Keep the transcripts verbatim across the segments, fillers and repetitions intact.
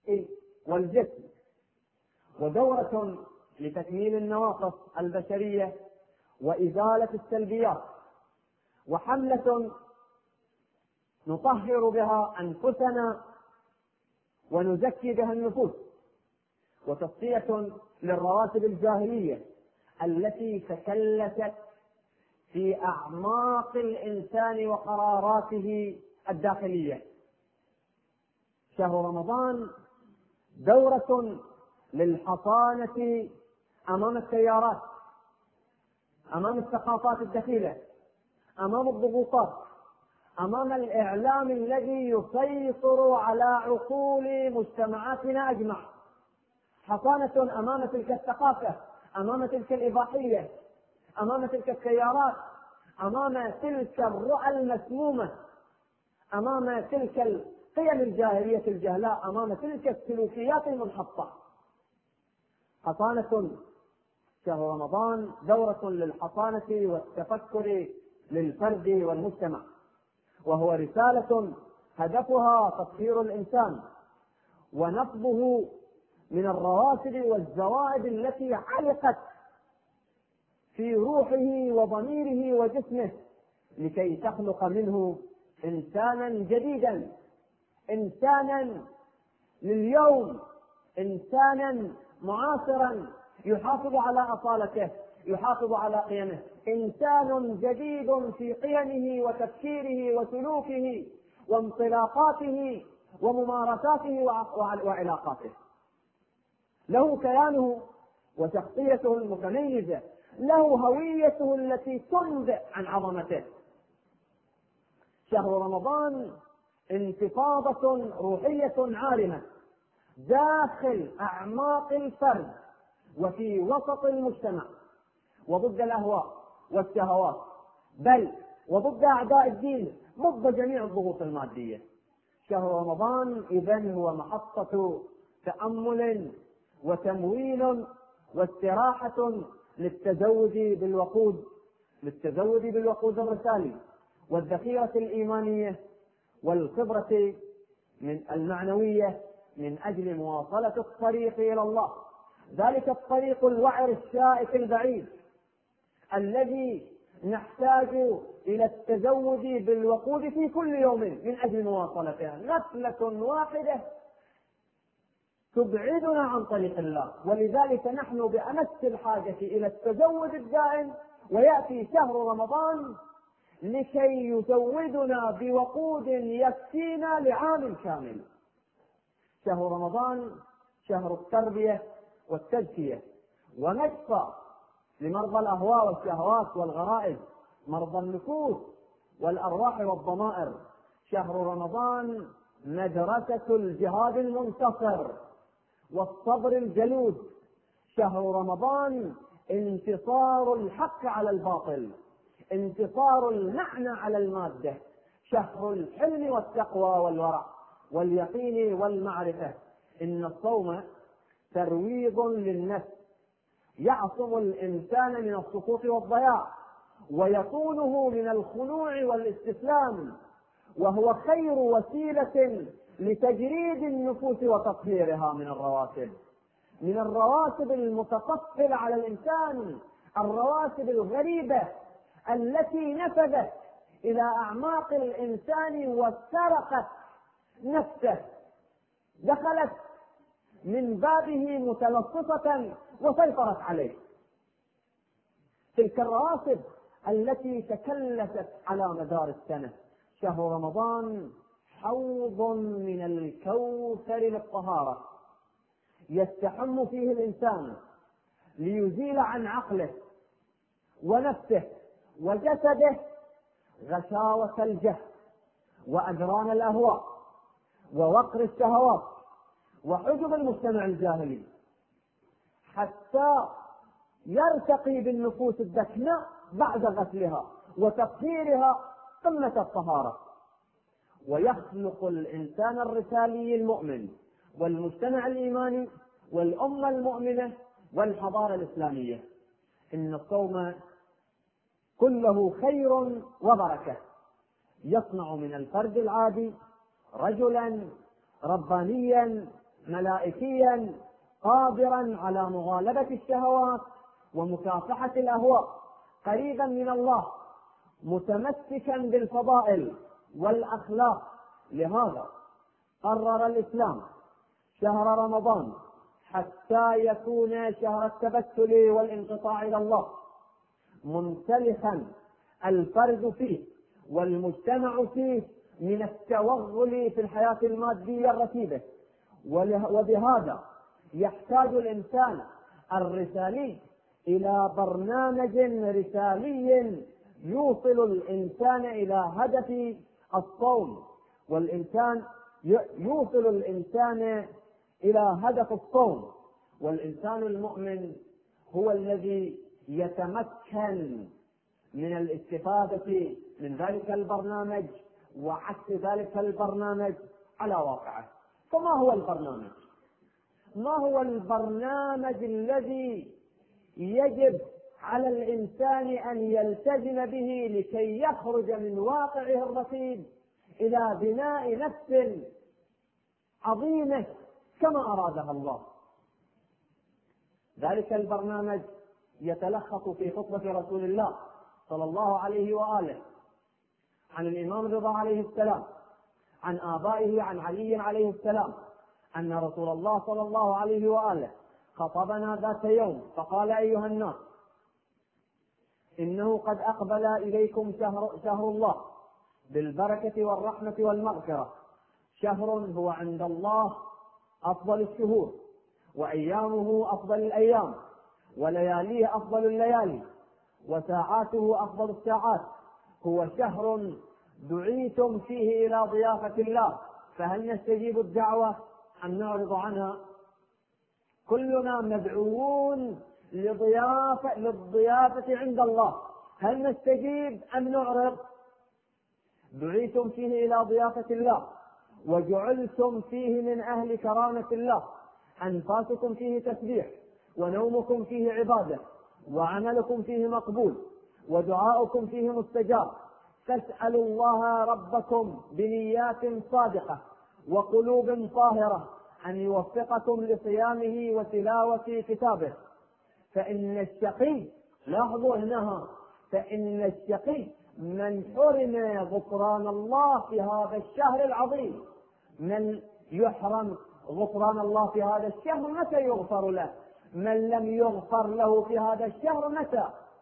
والجسم، ودورة لتكميل النواقص البشرية وإزالة السلبيات، وحملة نطهر بها أنفسنا ونزكي بها النفوس، وتصفية للرواتب الجاهلية التي تكلست في أعماق الإنسان وقراراته الداخلية. شهر رمضان دورة للحصانة أمام التيارات، أمام الثقافات الدخيلة، أمام الضغوطات، أمام الإعلام الذي يسيطر على عقول مجتمعاتنا أجمع، حصانة أمام تلك الثقافة، أمام تلك الإباحية، أمام تلك التيارات، أمام تلك الرؤى المسمومة، أمام تلك القيم الجاهلية الجهلاء، أمام تلك السلوكيات المنحطة. حصانة شهر رمضان دورة للحصانة والتفكر للفرد والمجتمع، وهو رسالة هدفها تطهير الإنسان ونفضه من الرواسب والزوائد التي علقت في روحه وضميره وجسمه، لكي تخلق منه إنسانا جديدا، إنسانا لليوم، إنسانا معاصرا يحافظ على أصالته، يحافظ على قيمه، إنسان جديد في قيمه وتفكيره وسلوكه وانطلاقاته وممارساته وعلاقاته. له كيانه وشخصيته المتميزة، له هويته التي تنبئ عن عظمته. شهر رمضان انتفاضة روحية عارمة داخل أعماق الفرد وفي وسط المجتمع، وضد الأهواء والشهوات، بل وضد أعداء الدين، ضد جميع الضغوط المادية. شهر رمضان إذن هو محطة تأمل وتمويل واستراحة للتزود بالوقود للتزود بالوقود الرسالي والذخيرة الإيمانية والخبرة من المعنوية من أجل مواصلة الطريق إلى الله، ذلك الطريق الوعر الشائك البعيد الذي نحتاج إلى التزود بالوقود في كل يوم من أجل مواصلتها. نفلة واحدة تبعدنا عن طريق الله، ولذلك نحن بأمس الحاجة إلى التزود الدائم، ويأتي شهر رمضان لكي يزودنا بوقود يكفينا لعام كامل. شهر رمضان شهر التربية والتزكية ونشفى لمرضى الأهواء والشهوات والغرائز، مرضى النفوس والأرواح والضمائر. شهر رمضان مدرسة الجهاد المنتصر والصبر الجلود. شهر رمضان انتصار الحق على الباطل، انتصار المعنى على المادة. شهر الحلم والتقوى والورع واليقين والمعرفة. إن الصوم ترويض للنفس، يعصم الإنسان من السقوط والضياع ويصونه من الخنوع والاستسلام، وهو خير وسيلة لتجريد النفوس وتطهيرها من الرواسب من الرواسب المتطفلة على الإنسان، الرواسب الغريبة التي نفذت إلى أعماق الإنسان وسرقت نفسه، دخلت من بابه متلصصة وسيطرت عليه. تلك الرواسب التي تكلست على مدار السنة. شهر رمضان حوض من الكوثر للطهارة يستحم فيه الإنسان ليزيل عن عقله ونفسه وجسده غشاوة الجهل وأجران الأهواء ووقر الشهوات وحجب المجتمع الجاهلي، حتى يرتقي بالنفوس الدكناء بعد غسلها وتطهيرها قمة الطهارة، ويخلق الإنسان الرسالي المؤمن والمجتمع الإيماني والأمة المؤمنة والحضارة الإسلامية. إن الصوم كله خير وبركة، يصنع من الفرد العادي رجلا ربانيا ملائكيا قادرا على مغالبة الشهوات ومكافحة الأهواء، قريبا من الله، متمسكا بالفضائل والأخلاق. لهذا قرر الإسلام شهر رمضان حتى يكون شهر التبتل والانقطاع إلى الله، منسلخا الفرد فيه والمجتمع فيه من التوغل في الحياة المادية الرتيبة. وبهذا يحتاج الإنسان الرسالي إلى برنامج رسالي يوصل الإنسان إلى هدف الصوم، والإنسان يوصل الإنسان إلى هدف الصوم. والإنسان المؤمن هو الذي يتمكن من الاستفادة من ذلك البرنامج وعكس ذلك البرنامج على واقعه. فما هو البرنامج؟ ما هو البرنامج الذي يجب على الإنسان أن يلتزم به لكي يخرج من واقعه الرتيب إلى بناء نفس عظيمة كما أرادها الله؟ ذلك البرنامج يتلخص في خطبة رسول الله صلى الله عليه وآله عن الإمام رضا عليه السلام، عن آبائه، عن علي عليه السلام، أن رسول الله صلى الله عليه وآله خطبنا ذات يوم فقال: أيها الناس، إنه قد أقبل إليكم شهر, شهر الله بالبركة والرحمة والمغفرة، شهر هو عند الله أفضل الشهور، وأيامه أفضل الأيام، ولياليه أفضل الليالي، وساعاته أفضل الساعات. هو شهر دعيتم فيه إلى ضيافة الله، فهل نستجيب الدعوة أم نعرض عنها؟ كلنا مدعوون لضيافة للضيافة عند الله، هل نستجيب أم نعرض؟ دعيتم فيه إلى ضيافة الله، وجعلتم فيه من أهل كرامة الله، أنفاسكم فيه تسبيح، ونومكم فيه عبادة، وعملكم فيه مقبول، ودعاؤكم فيه مستجاب. فاسألوا الله ربكم بنيات صادقة وقلوب طاهرة أن يوفقكم لصيامه وتلاوة كتابه، فإن الشقي، لاحظوا هنا، فإن الشقي من حرم غفران الله في هذا الشهر العظيم. من يحرم غفران الله في هذا الشهر متى يغفر له؟ من لم يغفر له في هذا الشهر متى؟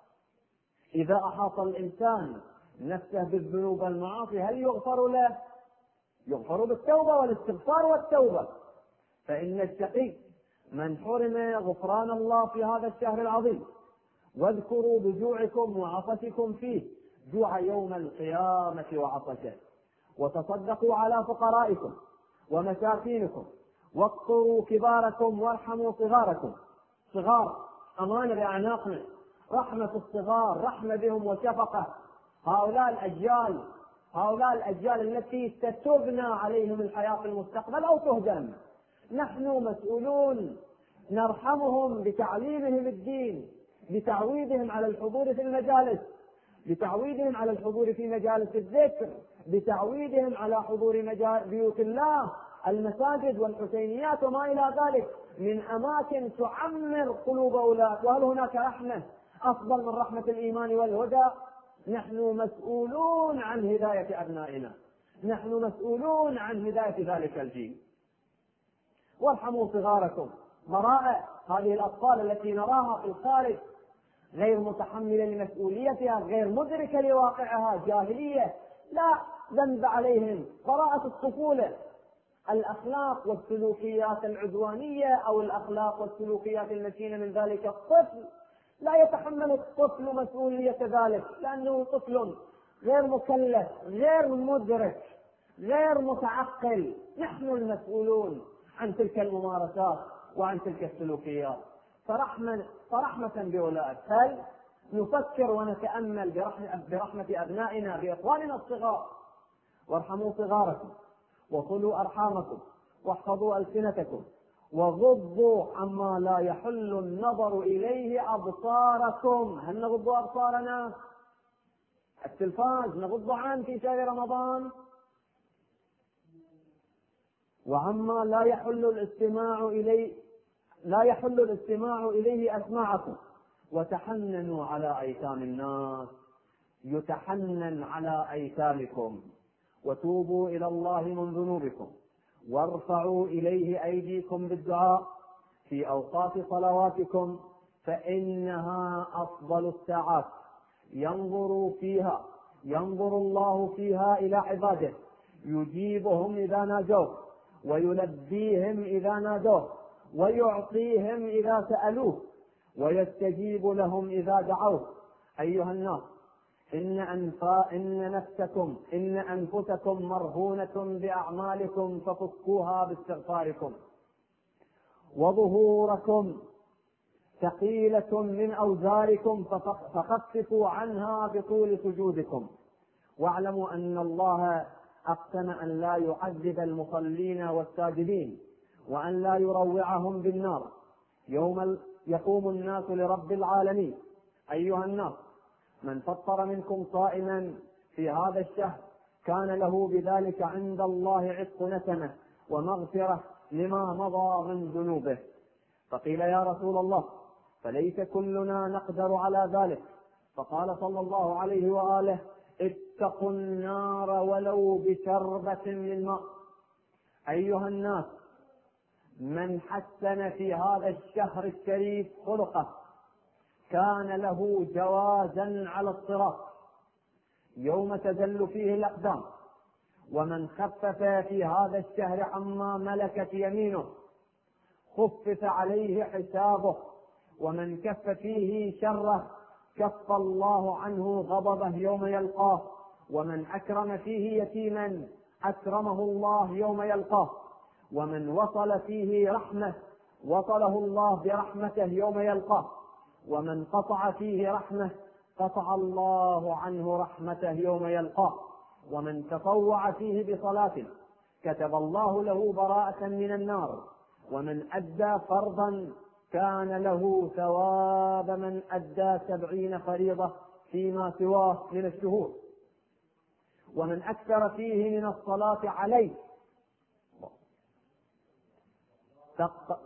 إذا أحاط الإنسان نفسه بالذنوب والمعاصي هل يغفر له؟ يغفر بالتوبة والاستغفار والتوبة. فإن الشقي من حرم غفران الله في هذا الشهر العظيم. واذكروا بجوعكم وعطشكم فيه، جوع يوم القيامة وعطشه، وتصدقوا على فقرائكم ومساكينكم، واقصروا كباركم وارحموا صغاركم. صغار أمانة بأعناقنا، رحمة الصغار، رحمة بهم وشفقة. هؤلاء الأجيال هؤلاء الأجيال التي ستبنى عليهم الحياة في المستقبل أو تهدم، نحن مسؤولون نرحمهم بتعليمهم الدين، بتعويدهم على الحضور في المجالس، بتعويدهم على الحضور في مجالس الذكر، بتعويدهم على حضور مجال بيوت الله، المساجد والحسينيات وما إلى ذلك من أماكن تعمر قلوب أولاد. وهل هناك رحمة أفضل من رحمة الإيمان والهدى؟ نحن مسؤولون عن هداية أبنائنا، نحن مسؤولون عن هداية ذلك الجيل. وارحموا صغاركم. براءة هذه الأطفال التي نراها في الخارج غير متحملة لمسؤوليتها، غير مدركة لواقعها، جاهلية، لا ذنب عليهم، براءة الطفولة. الأخلاق والسلوكيات العدوانية أو الأخلاق والسلوكيات المتينة من ذلك الطفل لا يتحمل الطفل مسؤولية ذلك، لأنه طفل غير مكلف، غير مدرك، غير متعقل. نحن المسؤولون عن تلك الممارسات وعن تلك السلوكيات. فرحمة, فرحمة بأولئك، هل نفكر ونتأمل برحمة, برحمة أبنائنا بإخواننا الصغار؟ وارحموا صغاركم، وصلوا أرحامكم، واحفظوا ألسنتكم، وغضوا عما لا يحل النظر إليه أبصاركم. هل نغض أبصارنا؟ التلفاز نغض عنه في شهر رمضان؟ وعما لا يحل الاستماع إليه لا يحل الاستماع إليه أسماعكم، وتحننوا على أيتام الناس، يتحنن على أيتامكم، وتوبوا إلى الله من ذنوبكم، وارفعوا إليه أيديكم بالدعاء في أوقات صلواتكم، فإنها أفضل الساعات ينظر فيها ينظر الله فيها إلى عباده، يجيبهم إذا ناجوه، ويلبيهم إذا نادوه، ويعطيهم إذا سألوه، ويستجيب لهم إذا دعوه. أيها الناس، إن, أنفا إن نفسكم إن أنفسكم مرهونة بأعمالكم، ففكوها باستغفاركم، وظهوركم ثقيلة من أوزاركم، فخففوا عنها بطول سجودكم. واعلموا أن الله أقسم أن لا يعذب المصلين والساجدين، وأن لا يروعهم بالنار يوم يقوم الناس لرب العالمين. أيها الناس، من فطر منكم صائما في هذا الشهر كان له بذلك عند الله عتق نسمة ومغفرة لما مضى من ذنوبه. فقيل يا رسول الله، فليس كلنا نقدر على ذلك؟ فقال صلى الله عليه وآله: اتقوا النار ولو بشربة من ماء. أيها الناس، من حسن في هذا الشهر الشريف خلقه كان له جوازا على الصراط يوم تزل فيه الأقدام، ومن خفف في هذا الشهر عما ملكت يمينه خفف عليه حسابه، ومن كف فيه شره كف الله عنه غضبه يوم يلقاه، ومن أكرم فيه يتيما أكرمه الله يوم يلقاه، ومن وصل فيه رحمة وصله الله برحمته يوم يلقاه، ومن قطع فيه رحمة قطع الله عنه رحمته يوم يلقاه، ومن تطوع فيه بصلاة كتب الله له براءة من النار، ومن أدى فرضا كان له ثواب من أدى سبعين فريضة فيما سواه من الشهور، ومن أكثر فيه من الصلاة عليه تق...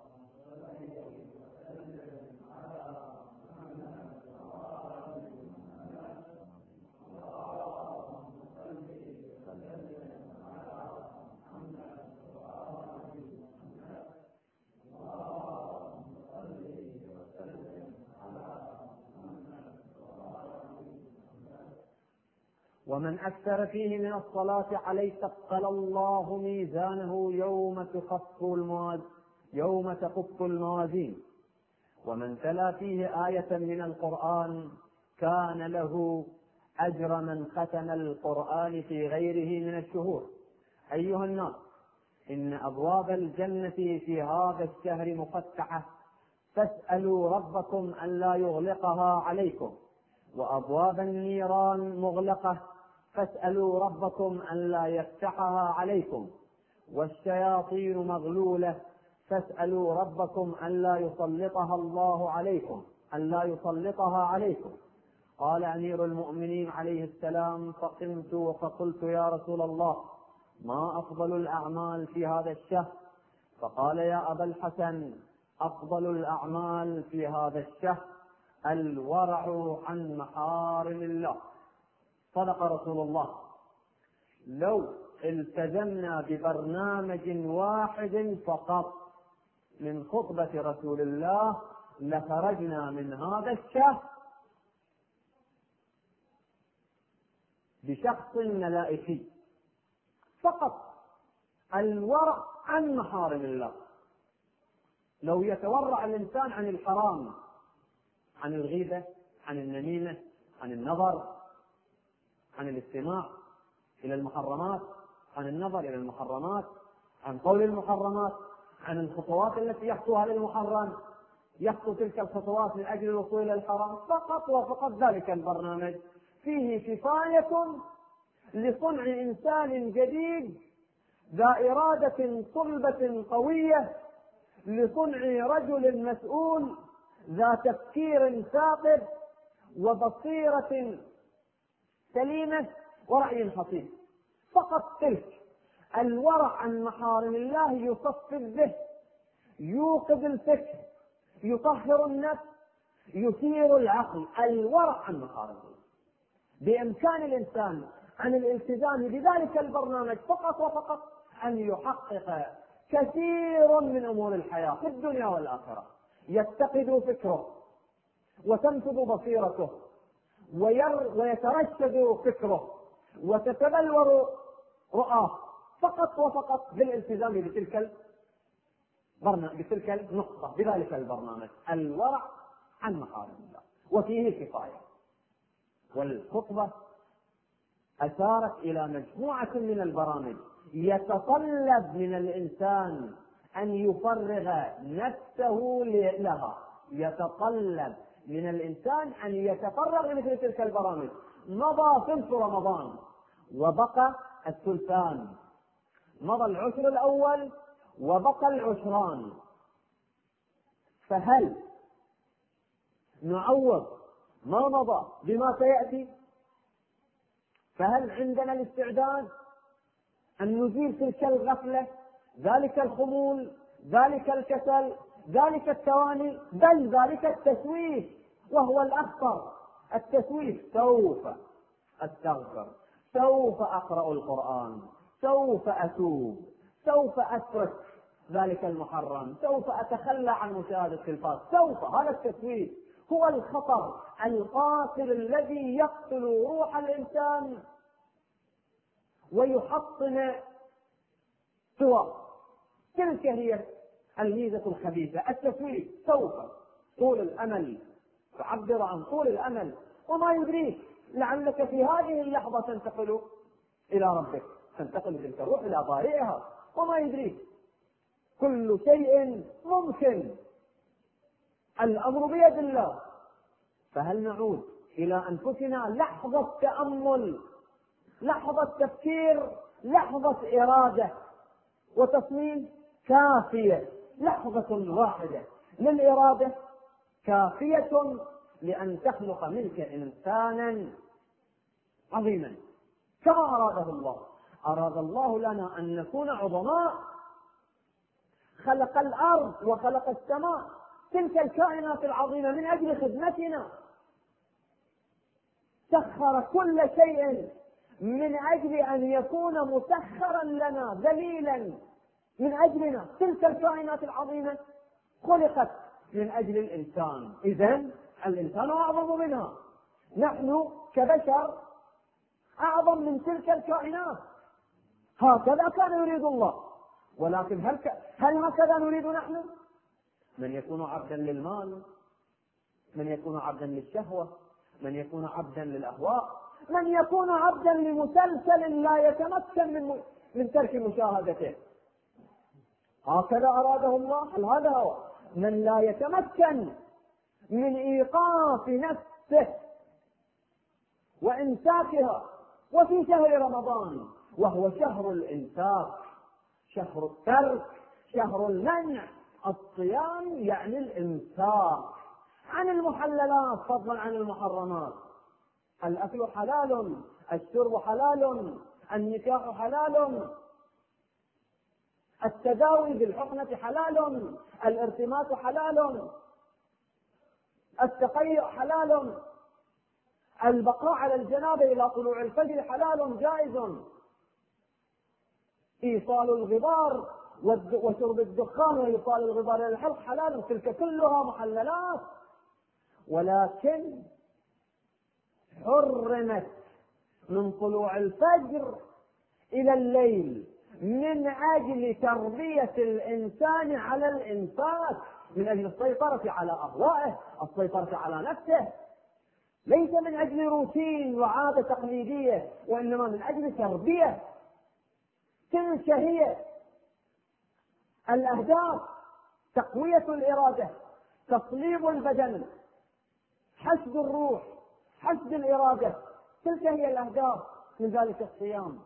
ومن أكثر فيه من الصلاة عليه ثقل الله ميزانه يوم تخف الموازين يوم تخف الموازين. ومن تلا فيه آية من القرآن كان له أجر من ختم القرآن في غيره من الشهور. أيها الناس، إن أبواب الجنة في هذا الشهر مفتحة، فاسألوا ربكم أن لا يغلقها عليكم، وأبواب النيران مغلقة، فاسألوا ربكم أن لا يفتحها عليكم، والشياطين مغلولة، فاسألوا ربكم أن لا يسلطها الله عليكم أن لا يسلطها عليكم. قال أمير المؤمنين عليه السلام: فقمت فقلت يا رسول الله، ما أفضل الأعمال في هذا الشهر؟ فقال: يا أبا الحسن، أفضل الأعمال في هذا الشهر الورع عن محارم الله. صدق رسول الله. لو التزمنا ببرنامج واحد فقط من خطبة رسول الله لخرجنا من هذا الشهر بشخص ملائكي فقط، الورع عن محارم الله. لو يتورع الإنسان عن الحرام، عن الغيبة، عن النميمة، عن النظر، عن الاستماع إلى المحرمات، عن النظر إلى المحرمات، عن قول المحرمات، عن الخطوات التي يخطوها للمحرم، يخطو تلك الخطوات من أجل الوصول إلى الحرام، فقط وفقط ذلك البرنامج فيه كفاية لصنع إنسان جديد ذا إرادة صلبة قوية، لصنع رجل مسؤول ذا تفكير ثاقب وبصيرة سليمة ورأي خطير. فقط تلك. الورع عن محارم الله يصفي الذهن، يوقظ الفكر، يطهر النفس، يثير العقل. الورع عن محارم الله. بإمكان الإنسان عن الالتزام بذلك البرنامج فقط وفقط أن يحقق كثير من أمور الحياة في الدنيا والآخرة. يتقظ فكره وتنفذ بصيرته ويترشد فكره وتتبلور رؤاه فقط وفقط بالالتزام بتلك بتلك النقطة بذلك البرنامج. الورع عن محارم الله وفيه كفاية. والخطبة أشارت إلى مجموعة من البرامج يتطلب من الإنسان أن يفرغ نفسه لها، يتطلب من الإنسان أن يتفرغ لمثل تلك البرامج. مضى ثلث رمضان وبقى الثلثان، مضى العشر الأول وبقى العشران، فهل نعوض ما مضى بما سيأتي؟ فهل عندنا الاستعداد أن نزيل تلك الغفلة، ذلك الخمول، ذلك الكسل، ذلك التواني، بل ذلك التسويف وهو الأخطر؟ التسويف. سوف أستغفر، سوف أقرأ القرآن، سوف أتوب، سوف أترك ذلك المحرم، سوف أتخلى عن مشاهدة التلفاز، سوف. هذا التسويف هو الخطر القاتل الذي يقتل روح الإنسان ويحطم سواه. تلك هي الميزة الخبيثة، التسويف. سوف، طول الأمل، تعبر عن طول الأمل، وما يدريك لعلك في هذه اللحظة تنتقل إلى ربك، تنتقل تلك الروح إلى بارئها، وما يدريك. كل شيء ممكن، الأمر بيد الله. فهل نعود إلى أنفسنا لحظة تأمل، لحظة تفكير، لحظة إرادة وتصميم كافية، لحظة واحدة للإرادة كافية لأن تخلق منك إنسانا عظيما كما أراده الله. أراد الله لنا أن نكون عظماء. خلق الأرض وخلق السماء، تلك الكائنات العظيمة من أجل خدمتنا. سخر كل شيء من أجل أن يكون مسخرا لنا، ذليلا من أجلنا. تلك الكائنات العظيمة خلقت من أجل الإنسان، إذن الإنسان أعظم منها. نحن كبشر أعظم من تلك الكائنات. هكذا كان يريد الله، ولكن هل, ك... هل هكذا نريد نحن؟ من يكون عبدا للمال، من يكون عبدا للشهوة، من يكون عبدا للأهواء، من يكون عبدا لمسلسل لا يتمكن من, من ترك مشاهدته. هكذا أراده الله. هل هذا هو؟ من لا يتمكن من إيقاف نفسه وإمساكها. وفي شهر رمضان، وهو شهر الإمساك، شهر الترك، شهر المنع. الصيام يعني الإمساك عن المحللات فضلا عن المحرمات. الأكل حلال، الشرب حلال، النكاح حلال، التداوي بالحقنة حلال، الارتماس حلال، التقيؤ حلال، البقاء على الجنابة إلى طلوع الفجر حلال جائز، إيصال الغبار وشرب الدخان وإيصال الغبار إلى الحلق حلال. تلك كلها محللات، ولكن حرمت من طلوع الفجر إلى الليل من أجل تربية الإنسان على الإنفاق، من أجل السيطرة على أهوائه، السيطرة على نفسه، ليس من أجل روتين وعادة تقليدية، وإنما من أجل تربية. تلك هي الأهداف: تقوية الإرادة، تصليب البدن، حشد الروح، حشد الإرادة. تلك هي الأهداف من ذلك الصيام.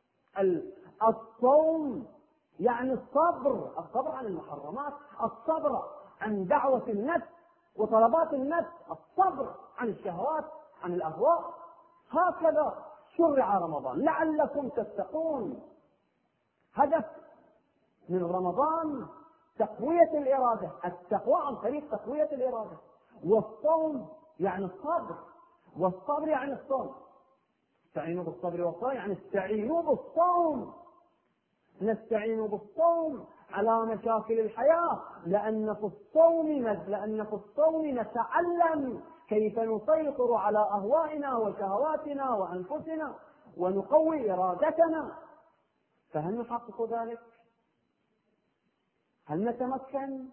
الصوم يعني الصبر، الصبر عن المحرمات، الصبر عن دعوة النفس وطلبات النفس، الصبر عن الشهوات، عن الأهواء. هكذا شرع رمضان لعلكم تتقون. هدف من رمضان تقوية الإرادة، التقوى عن طريق تقوية الإرادة، والصوم يعني الصبر، والصبر يعني الصوم. استعينوا بالصبر والصلاة يعني استعينوا بالصوم، نستعين بالصوم على مشاكل الحياة، لأن في الصوم لأن في الصوم نتعلم كيف نسيطر على أهوائنا وشهواتنا وأنفسنا ونقوي إرادتنا. فهل نحقق ذلك؟ هل نتمكن؟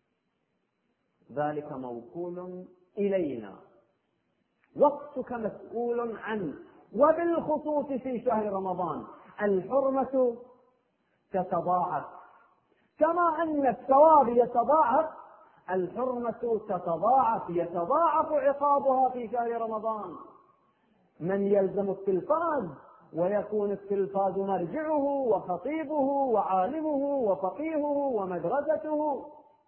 ذلك موكول إلينا، وقتك مسؤول عنه، وبالخصوص في شهر رمضان الحرمة تتضاعف، كما أن الثواب يتضاعف الحرمة تتضاعف، يتضاعف عقابها في شهر رمضان. من يلزم التلفاز ويكون التلفاز مرجعه وخطيبه وعالمه وفقيهه ومدرسته،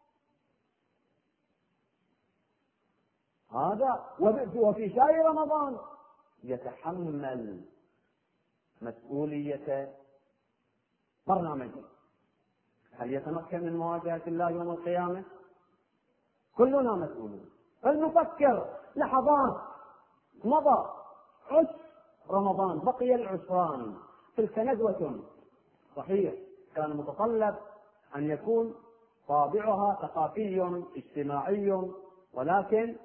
هذا وفي شهر رمضان يتحمل مسؤولية برنامجه. هل يتمكن من مواجهة الله يوم القيامة؟ كلنا مسؤولون. فلنفكر لحظات، مضى عشر رمضان، بقي العشران، تلك ندوة صحيح كان متطلب أن يكون طابعها ثقافي اجتماعي، ولكن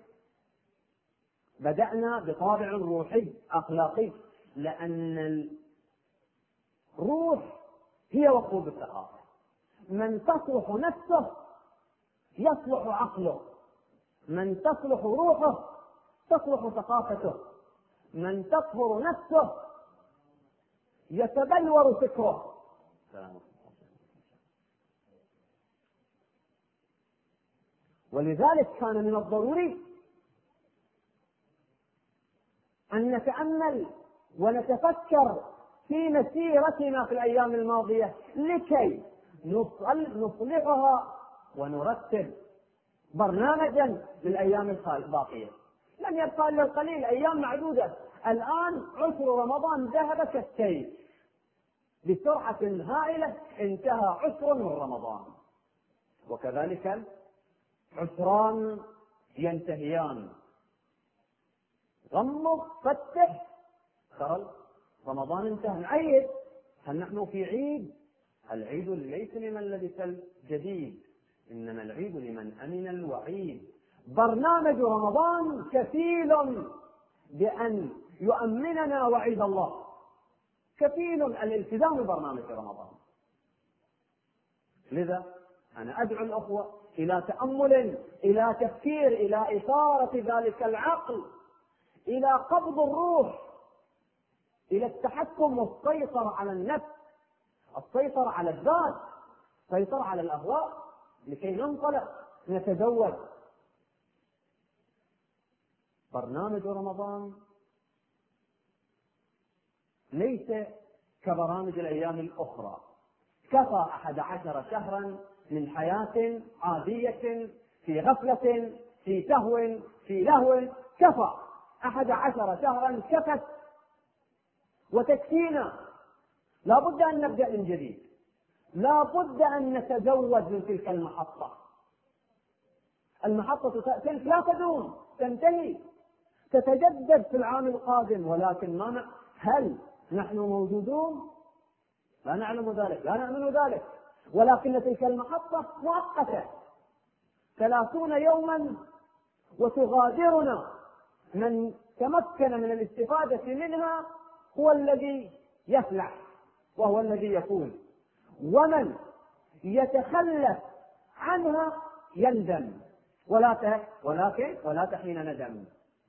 بدأنا بطابع روحي أخلاقي، لأن الروح هي وقود الثقافة. من تصلح نفسه يصلح عقله، من تصلح روحه تصلح ثقافته، من تطهر نفسه يتبلور فكره. ولذلك كان من الضروري أن نتأمل ونتفكر في مسيرتنا في الأيام الماضية لكي نصلحها ونرتب برنامجا للأيام الباقية. لم يبقى إلا القليل، أيام معدودة. الآن عشر رمضان ذهب كالسيل بسرعة هائلة، انتهى عشر من رمضان، وكذلك عشران ينتهيان. غمض فتح خلاص رمضان انتهى، نعيد. هل نحن في عيد؟ العيد ليس لمن لبس الجديد، إنما العيد لمن أمن الوعيد. برنامج رمضان كفيل بأن يؤمننا وعيد الله، كفيل الالتزام ببرنامج رمضان. لذا أنا أدعو الأخوة إلى تأمل، إلى تفكير، إلى إثارة ذلك العقل، إلى قبض الروح، إلى التحكم والسيطرة على النفس، السيطرة على الذات، السيطرة على الأهواء، لكي ننطلق نتزوج. برنامج رمضان ليس كبرامج الأيام الأخرى. كفى أحد عشر شهرا من حياة عادية في غفلة في سهو في لهو، كفى أحد عشر شهرا كفت وتكفينا. لا بد أن نبدأ من جديد، لا بد أن نتزود من تلك المحطة. المحطة لا تدوم، تنتهي، تتجدد في العام القادم، ولكن ما هل نحن موجودون؟ لا نعلم ذلك، لا نؤمن ذلك، ولكن تلك المحطة مؤقتة ثلاثون يوما وتغادرنا. من تمكن من الاستفادة منها هو الذي يفلح وهو الذي يفوز، ومن يتخلف عنها يندم، ولا ولكن ولا تحين ندم.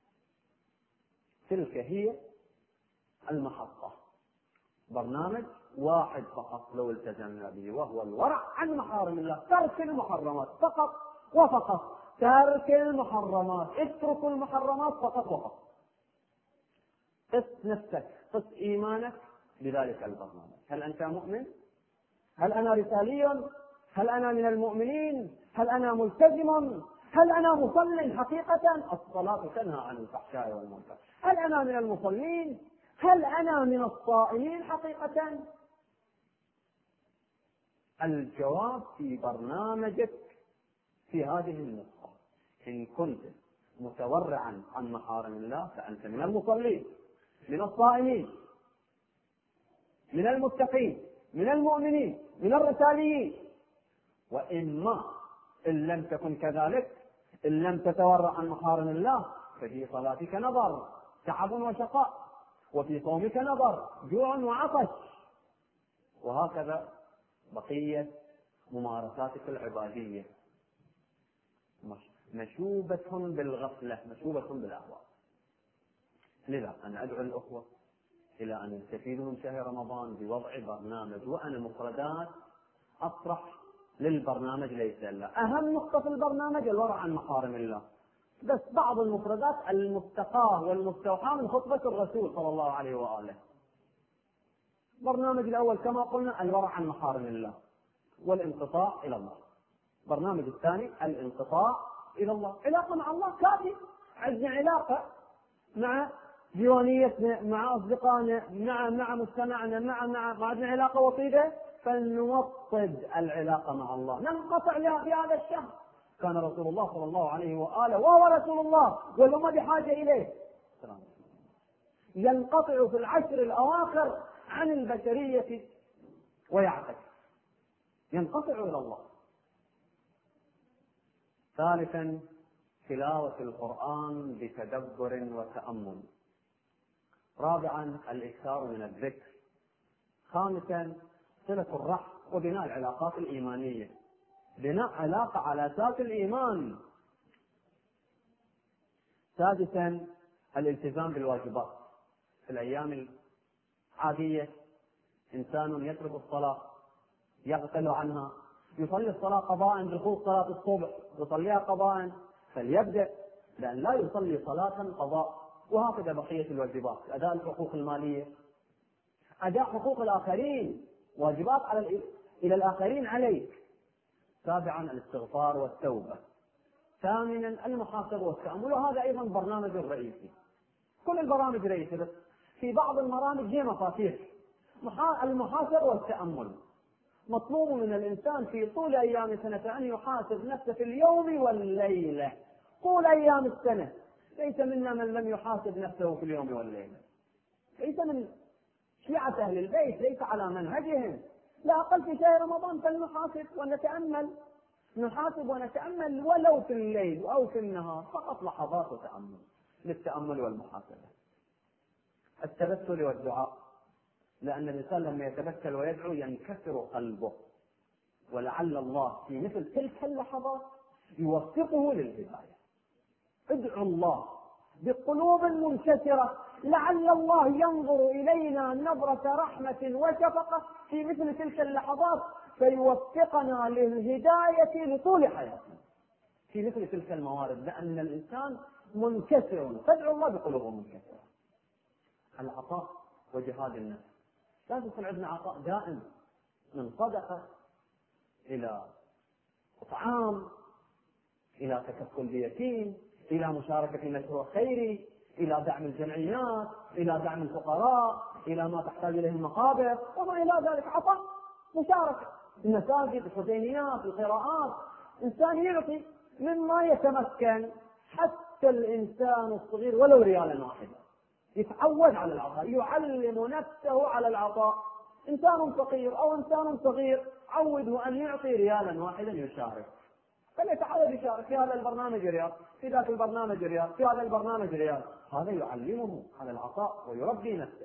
تلك هي المحطة. برنامج واحد فقط لو التزمنا به، وهو الورع عن محارم الله، ترك المحرمات فقط وفقط، ترك المحرمات، اتركوا المحرمات فقط وفقط. قس نفسك، قس إيمانك بذلك البرنامج. هل أنت مؤمن؟ هل أنا رسالي؟ هل أنا من المؤمنين؟ هل أنا ملتزم؟ هل أنا مصل حقيقة؟ الصلاة تنهى عن الفحشاء والمنكر. هل أنا من المصلين؟ هل أنا من الصائمين حقيقة؟ الجواب في برنامجك في هذه النقطة. إن كنت متورعا عن محارم الله فأنت من المصلين، من الصائمين، من المتقين، من المؤمنين، من الرساليين. وإما إن لم تكن كذلك، إن لم تتورع عن محارم الله، ففي صلاتك نظر تعب وشقاء، وفي صومك نظر جوع وعطش، وهكذا بقية ممارساتك العبادية مشوبة بالغفلة، مشوبة بالأهواء. لذا أنا أدعو الأخوة إلى أن يستفيدوا من شهر رمضان بوضع برنامج، وأنا مفردات أطرح للبرنامج ليس إلا أهم نقطة في البرنامج الورع عن محارم الله، بس بعض المفردات المستقاة والمستوحاة من خطبة الرسول صلى الله عليه وآله. برنامج الأول كما قلنا الورع عن محارم الله والانقطاع إلى الله. برنامج الثاني الانقطاع إلى الله، علاقة مع الله كافي. عندنا علاقة مع ديوانيتنا، مع أصدقائنا، مع مع مجتمعنا، مع مع ما عندنا علاقة وطيدة، فلنوطد العلاقة مع الله، ننقطع لها في هذا الشهر. كان رسول الله صلى الله عليه وآله وهو رسول الله والأمة بحاجة إليه ينقطع في العشر الأواخر عن البشرية ويعتكف، ينقطع إلى الله. ثالثا تلاوة القرآن بتدبر وتأمل. رابعا الإكثار من الذكر. خامسا صلة الرحم وبناء العلاقات الإيمانية، بناء علاقة على أساس الإيمان. سادسا الالتزام بالواجبات. في الأيام العادية إنسان يترك الصلاة، يغفل عنها، يصلي الصلاة قضاء بخصوص صلاة الصبح، يصليها قضاء، فليبدأ، لأن لا يصلي صلاة قضاء. وهكذا بقية الواجبات، أداء الحقوق المالية، أداء حقوق الآخرين، واجبات على إلى الآخرين عليك. سابعا الاستغفار والتوبة. ثامنا المحاسبة والتأمل، وهذا أيضا برنامج رئيسي. كل البرامج رئيسية، بس في بعض البرامج هي مفاتيح. المحاسبة والتأمل مطلوب من الإنسان في طول أيام سنة أن يحاسب نفسه في اليوم والليلة، طول أيام السنة. ليس منا من لم يحاسب نفسه في اليوم والليلة، ليس من شيعة أهل البيت، ليس على منهجهم. لا أقل في شهر رمضان فلنحاسب ونتأمل، نحاسب ونتأمل ولو في الليل أو في النهار، فقط لحظات وتأمل للتأمل والمحاسبة. التبتل والدعاء، لأن الإنسان لما يتبتل ويدعو ينكسر قلبه، ولعل الله في مثل تلك اللحظات يوفقه للهداية. ادعوا الله بقلوب منكسرة، لعل الله ينظر إلينا نظرة رحمة وشفقة في مثل تلك اللحظات فيوفقنا للهداية لطول حياتنا في مثل تلك الموارد، لأن الإنسان منكسر، فادعوا الله بقلوب منكسرة. العطاء وجهاد النفس، لازم يكون عندنا عطاء دائم، من صدقة إلى طعام، إلى تكفل بيتيم، إلى مشاركة في مشروع خيري، إلى دعم الجمعيات، إلى دعم الفقراء، إلى ما تحتاج إليه المقابر وما إلى ذلك. عطاء، مشاركة، المساجد، الحسينيات، القراءات. إنسان يعطي مما يتمكن، حتى الإنسان الصغير ولو ريالا واحدا يتعود على العطاء، يعلم نفسه على العطاء. إنسان فقير أو إنسان صغير عوده أن يعطي ريالا واحدا يشارك، فليتعود يشارك في هذا البرنامج ريال، في ذاك البرنامج ريال، في هذا البرنامج ريال. هذا يعلمه على العطاء ويربي نفسه.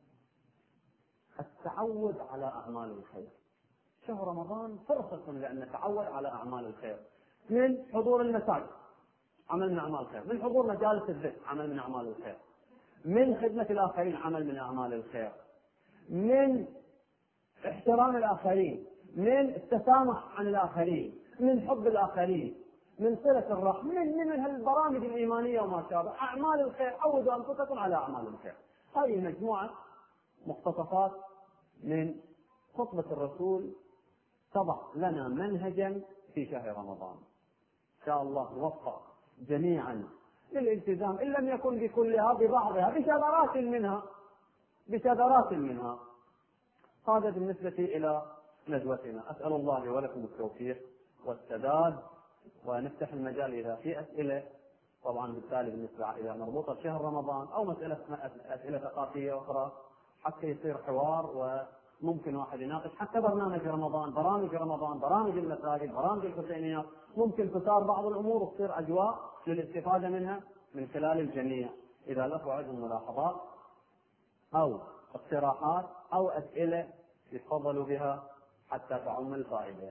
التعود على أعمال الخير. شهر رمضان فرصة لأن نتعود على أعمال الخير، من حضور المساجد عمل من أعمال الخير، من حضور مجالس الذكر عمل من أعمال الخير، من خدمة الآخرين عمل من أعمال الخير، من احترام الآخرين، من التسامح عن الآخرين، من حب الآخرين، من صلة الرحم، من من البرامج الإيمانية وما شابه. أعمال الخير، عودوا أنفسكم على أعمال الخير. هذه مجموعة مقتطفات من خطبة الرسول تضع لنا منهجا في شهر رمضان. إن شاء الله نوفق جميعا للالتزام، إن لم يكن بكلها ببعضها، بشذرات منها بشذرات منها. هذا بالنسبة إلى ندوتنا. أسأل الله لي ولكم التوفيق والسداد، ونفتح المجال إذا في أسئلة، طبعا بالتالي بالنسبة إذا مربوطة بشهر رمضان أو مسألة أسئلة ثقافية أخرى، حتى يصير حوار وممكن واحد يناقش حتى برنامج رمضان، برامج رمضان، برامج المساجد، برامج الحسينيات، ممكن تثار بعض الأمور وتصير أجواء للاستفادة منها من خلال الجميع. إذا الأخوة عندهم ملاحظات أو اقتراحات أو أسئلة يتفضلوا بها حتى تعم الفائدة.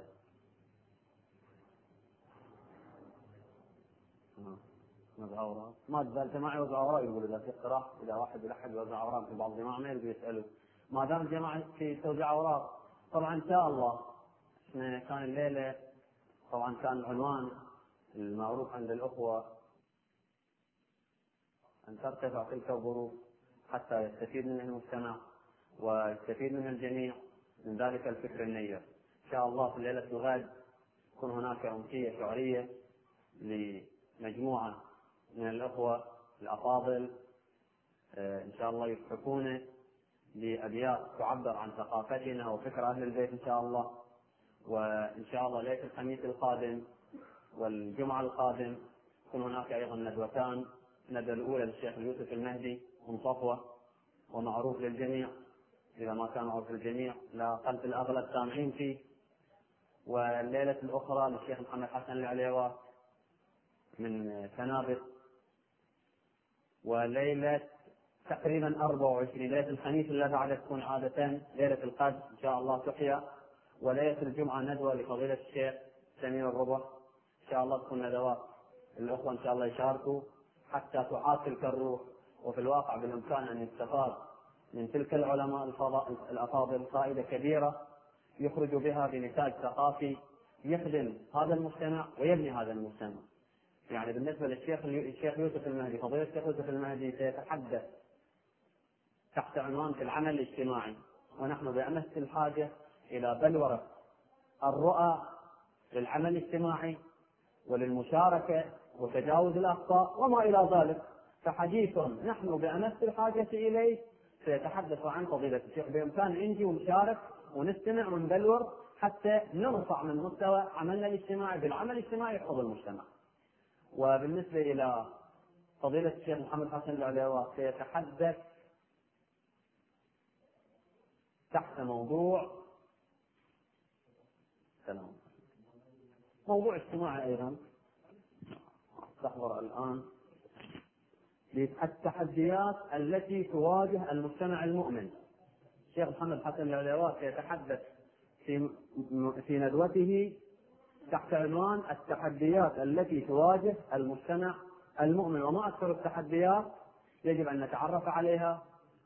وزع أوراق ما تزال جماعة وزع أوراق، يقول إذا في اقتراح إذا واحد يلحق وزع أوراق، في بعض الجماعة ما يريدوا يسألوا ما دام جماعة في توزيع أوراق. طبعا إن شاء الله إحنا كان الليلة طبعا كان العنوان المعروف عند الأخوة أن ترتفع تلك الظروف حتى يستفيد منها المجتمع ويستفيد منها الجميع من ذلك الفكر النير. إن شاء الله في ليلة الغد تكون هناك أمسية شعرية لمجموعة من الأخوة الأفاضل إن شاء الله يضحكون بأبيات تعبر عن ثقافتنا وفكر أهل البيت إن شاء الله. وإن شاء الله ليلة الخميس القادم والجمعة القادم يكون هناك أيضا ندوتان، الندوة الأولى للشيخ يوسف المهدي من صفوة ومعروف للجميع، إذا ما كان معروف للجميع لا قلب الأغلب سامعين فيه، والليلة الأخرى للشيخ محمد حسن العليوات من سنابل، وليلة تقريبا أربعة وعشرين ليلة الخميس التي بعد تكون عادة ليلة القدر إن شاء الله تحيا، وليلة الجمعة ندوة لفضيلة الشيخ سمير الربح إن شاء الله تكون ندوات الأخوة إن شاء الله يشاركوا حتى تعاد تلك الروح. وفي الواقع بالإمكان أن يستفاد من تلك العلماء الأفاضل فائدة كبيرة يخرج بها بنتاج ثقافي يخدم هذا المجتمع ويبني هذا المجتمع. يعني بالنسبة للشيخ الشيخ يوسف المهدي، فضيلة الشيخ يوسف المهدي سيتحدث تحت عنوان في العمل الاجتماعي، ونحن بأمس الحاجة إلى بلورة الرؤى للعمل الاجتماعي وللمشاركة وتجاوز الأخطاء وما إلى ذلك. فحديث نحن بأمس الحاجة إليه سيتحدث عن فضيلة الشيخ. بإمكان نجي ونشارك ونستمع ونبلور حتى نرفع من مستوى عملنا الاجتماعي بالعمل الاجتماعي يحفظ المجتمع. وبالنسبة إلى فضيلة الشيخ محمد حسن العليوات سيتحدث تحت موضوع سلام موضوع اجتماعي أيضا تحضر الآن للتحديات التي تواجه المجتمع المؤمن. الشيخ محمد حسن العليوات سيتحدث في في ندوته تحت عنوان التحديات التي تواجه المجتمع المؤمن، وما أكثر التحديات يجب أن نتعرف عليها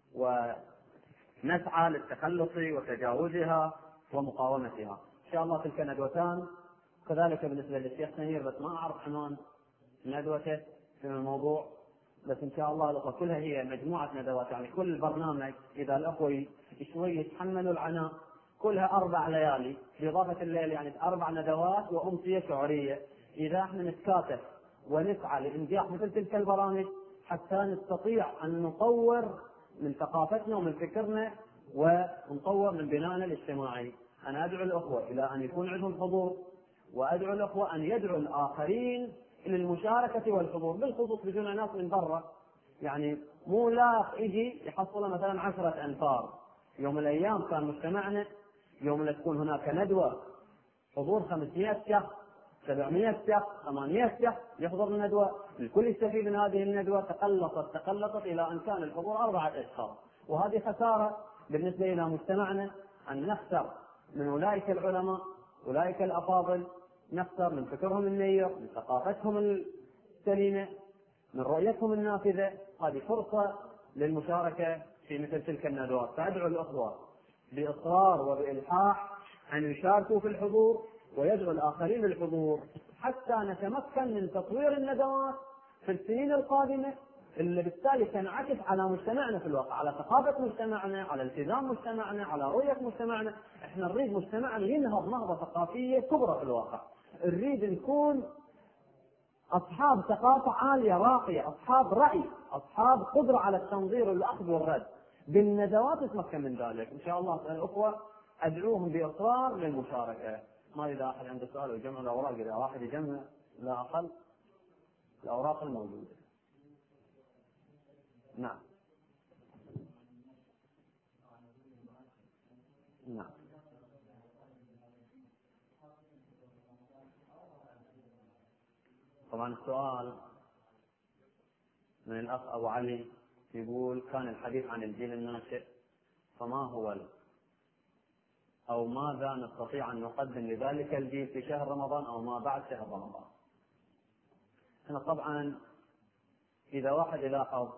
ونسعى للتخلص وتجاوزها ومقاومتها. إن شاء الله تلك ندوتان. كذلك بالنسبة للشيخ سمير بس ما أعرف عنوان ندوته في الموضوع، بس إن شاء الله الأخوة كلها هي مجموعة ندوات، يعني كل برنامج إذا الأخوة شوي يتحملوا العناء كلها أربع ليالي بإضافة الليل، يعني أربع ندوات وأمسية شعرية. إذا احنا نتكاتف ونسعى لإنجاح مثل تلك البرامج حتى نستطيع أن نطور من ثقافتنا ومن فكرنا ونطور من بنائنا الاجتماعي. أنا أدعو الأخوة إلى أن يكون عندهم حضور، وأدعو الأخوة أن يدعوا الآخرين للمشاركة والحضور، بالخصوص بدون ناس من برا، يعني مو لا يجي يحصل مثلا عشرة أنفار. يوم من الأيام كان مجتمعنا يوم لا تكون هناك ندوة حضور خمسمائة شخص سبعمائة شخص ثمانمائة شخص يحضر الندوة، الكل يستفيد من هذه الندوة. تقلصت تقلصت إلى أن كان الحضور أربعة أشخاص، وهذه خسارة بالنسبة إلى مجتمعنا أن نخسر من أولئك العلماء أولئك الأفاضل، نخسر من فكرهم النير، من ثقافتهم السليمة، من رؤيتهم النافذة. هذه فرصة للمشاركة في مثل تلك الندوات. فأدعو الأخوة بإصرار وبإلحاح أن يشاركوا في الحضور ويدعو الآخرين للحضور حتى نتمكن من تطوير الندوات في السنين القادمة، اللي بالتالي تنعكس على مجتمعنا في الواقع، على ثقافة مجتمعنا، على التزام مجتمعنا، على رؤية مجتمعنا. احنا نريد مجتمعنا ينهض نهضة ثقافية كبرى في الواقع، نريد نكون أصحاب ثقافة عالية راقية، أصحاب رأي، أصحاب قدرة على التنظير والأخذ والرد. بالندوات نتمكن من ذلك إن شاء الله. الأخوة أدعوهم بإصرار للمشاركة. ما إذا أحد عنده سؤال ويجمع الأوراق، إذا واحد يجمع لا أقل الأوراق الموجودة. نعم نعم. طبعا السؤال من الأخ أبو علي يقول: كان الحديث عن الجيل الناشئ، فما هو أو ماذا نستطيع أن نقدم لذلك الجيل في شهر رمضان أو ما بعد شهر رمضان؟ هنا طبعا إذا واحد يلاحظ،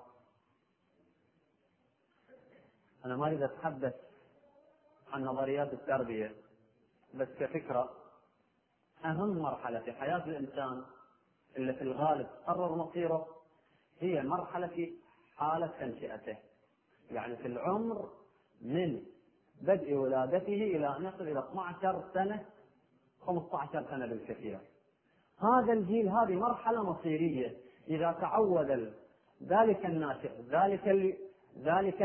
أنا ما أريد أتحدث عن نظريات التربية، بس كفكرة أهم مرحلة في حياة الإنسان اللي في الغالب قرر مصيره هي مرحلة حالة تنشئته، يعني في العمر من بدء ولادته إلى أن يصل إلى اثنتي عشرة سنة خمسة عشر سنة بالكثير. هذا الجيل، هذه مرحلة مصيرية. إذا تعود ذلك الناشئ، ذلك ال... ذلك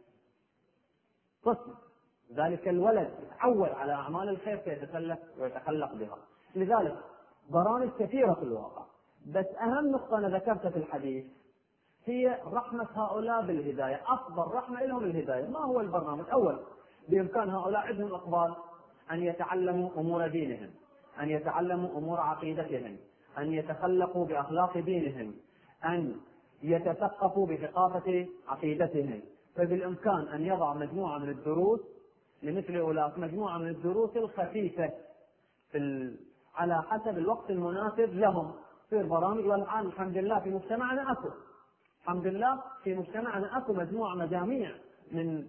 الطفل، ذلك الولد يتعود على أعمال الخير فيتسلك ويتخلق بها. لذلك برامج كثيرة في الواقع، بس أهم نقطة أنا ذكرتها في الحديث هي رحمة هؤلاء بالهداية. أفضل رحمة لهم الهداية. ما هو البرنامج؟ أول، بإمكان هؤلاء عندهم إقبال أن يتعلموا أمور دينهم، أن يتعلموا أمور عقيدتهم، أن يتخلقوا بأخلاق دينهم، أن يتثقفوا بثقافة عقيدتهم. فبالإمكان أن يضع مجموعة من الدروس لمثل أولئك، مجموعة من الدروس الخفيفة في ال... على حسب الوقت المناسب لهم في البرامج. والآن الحمد لله في مجتمعنا أكو الحمد لله في مجتمعنا أكو مجموعة مجاميع من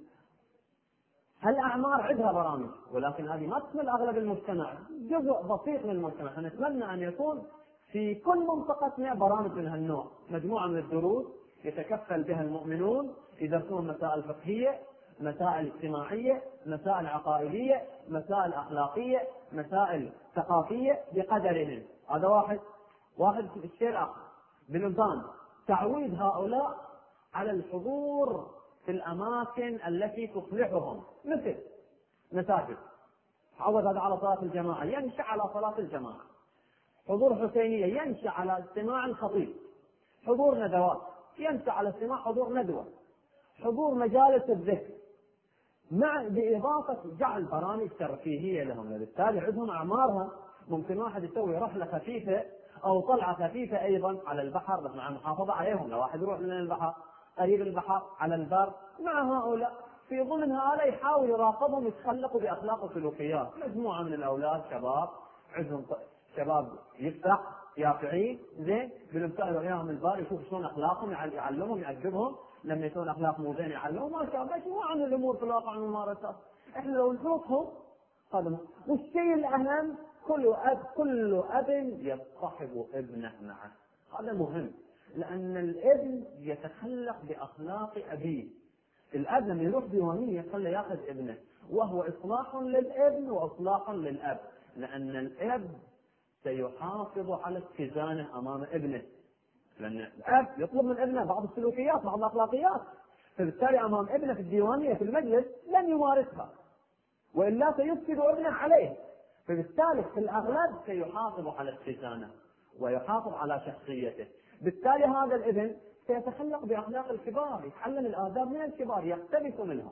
هالأعمار عندها برامج، ولكن هذه ما تشمل أغلب المجتمع، جزء بسيط من المجتمع. نتمنى أن يكون في كل منطقتنا برامج من هالنوع، مجموعة من الدروس يتكفل بها المؤمنون، يدرسون مسائل فقهية، مسائل اجتماعية، مسائل عقائدية، مسائل أخلاقية، مسائل ثقافية بقدرهم. هذا واحد. واحد الشيء الآخر، بالإمكان تعويد هؤلاء على الحضور في الأماكن التي تصلحهم، مثل مساجد، عوض هذا على صلاة الجماعة، ينشأ على صلاة الجماعة. حضور حسينية، ينشأ على استماع الخطيب. حضور ندوات، ينشأ على استماع حضور ندوة. حضور مجالس الذكر، مع بإضافة جعل برامج ترفيهية لهم. بالتالي عندهم أعمارها، ممكن واحد يسوي رحلة خفيفة أو طلعة خفيفة أيضا على البحر، بس مع المحافظة عليهم. لو واحد يروح لنا البحر قريب البحر على البر، مع هؤلاء في ضمن هؤلاء يحاول يراقبهم، يتخلقوا بأخلاق وسلوكيات. مجموعة من الأولاد شباب عندهم شباب يفتح يافعين زين، بالإمكان يروحهم البار يشوف شلون أخلاقهم، يعلمهم يأدبهم. لما يكون أخلاق مو زين يعلمهم. ما شاء الله مجموعة من الأمور في الواقع من الممارسات. إحنا لو نحطهم هذا. والشيء الأهم، كل أب كل أب يصطحب ابنه معه. هذا مهم، لأن الابن يتخلق بأخلاق أبيه. الأب لما يروح ديوانية يخلي يأخذ ابنه، وهو إصلاح للابن وإصلاح للأب، لأن الأب سيحافظ على اتزانه أمام ابنه، لأن الأب يطلب من ابنه بعض السلوكيات بعض الأخلاقيات، فبالتالي أمام ابنه في الديوانية في المجلس لن يمارسها، وإلا سيفسد ابنه عليه. فبالتالي في الأغلب سيحافظ على اتزانه ويحافظ على شخصيته. بالتالي هذا الابن سيتخلق بأخلاق الكبار، يتعلم الآداب من الكبار، يقتبس منها.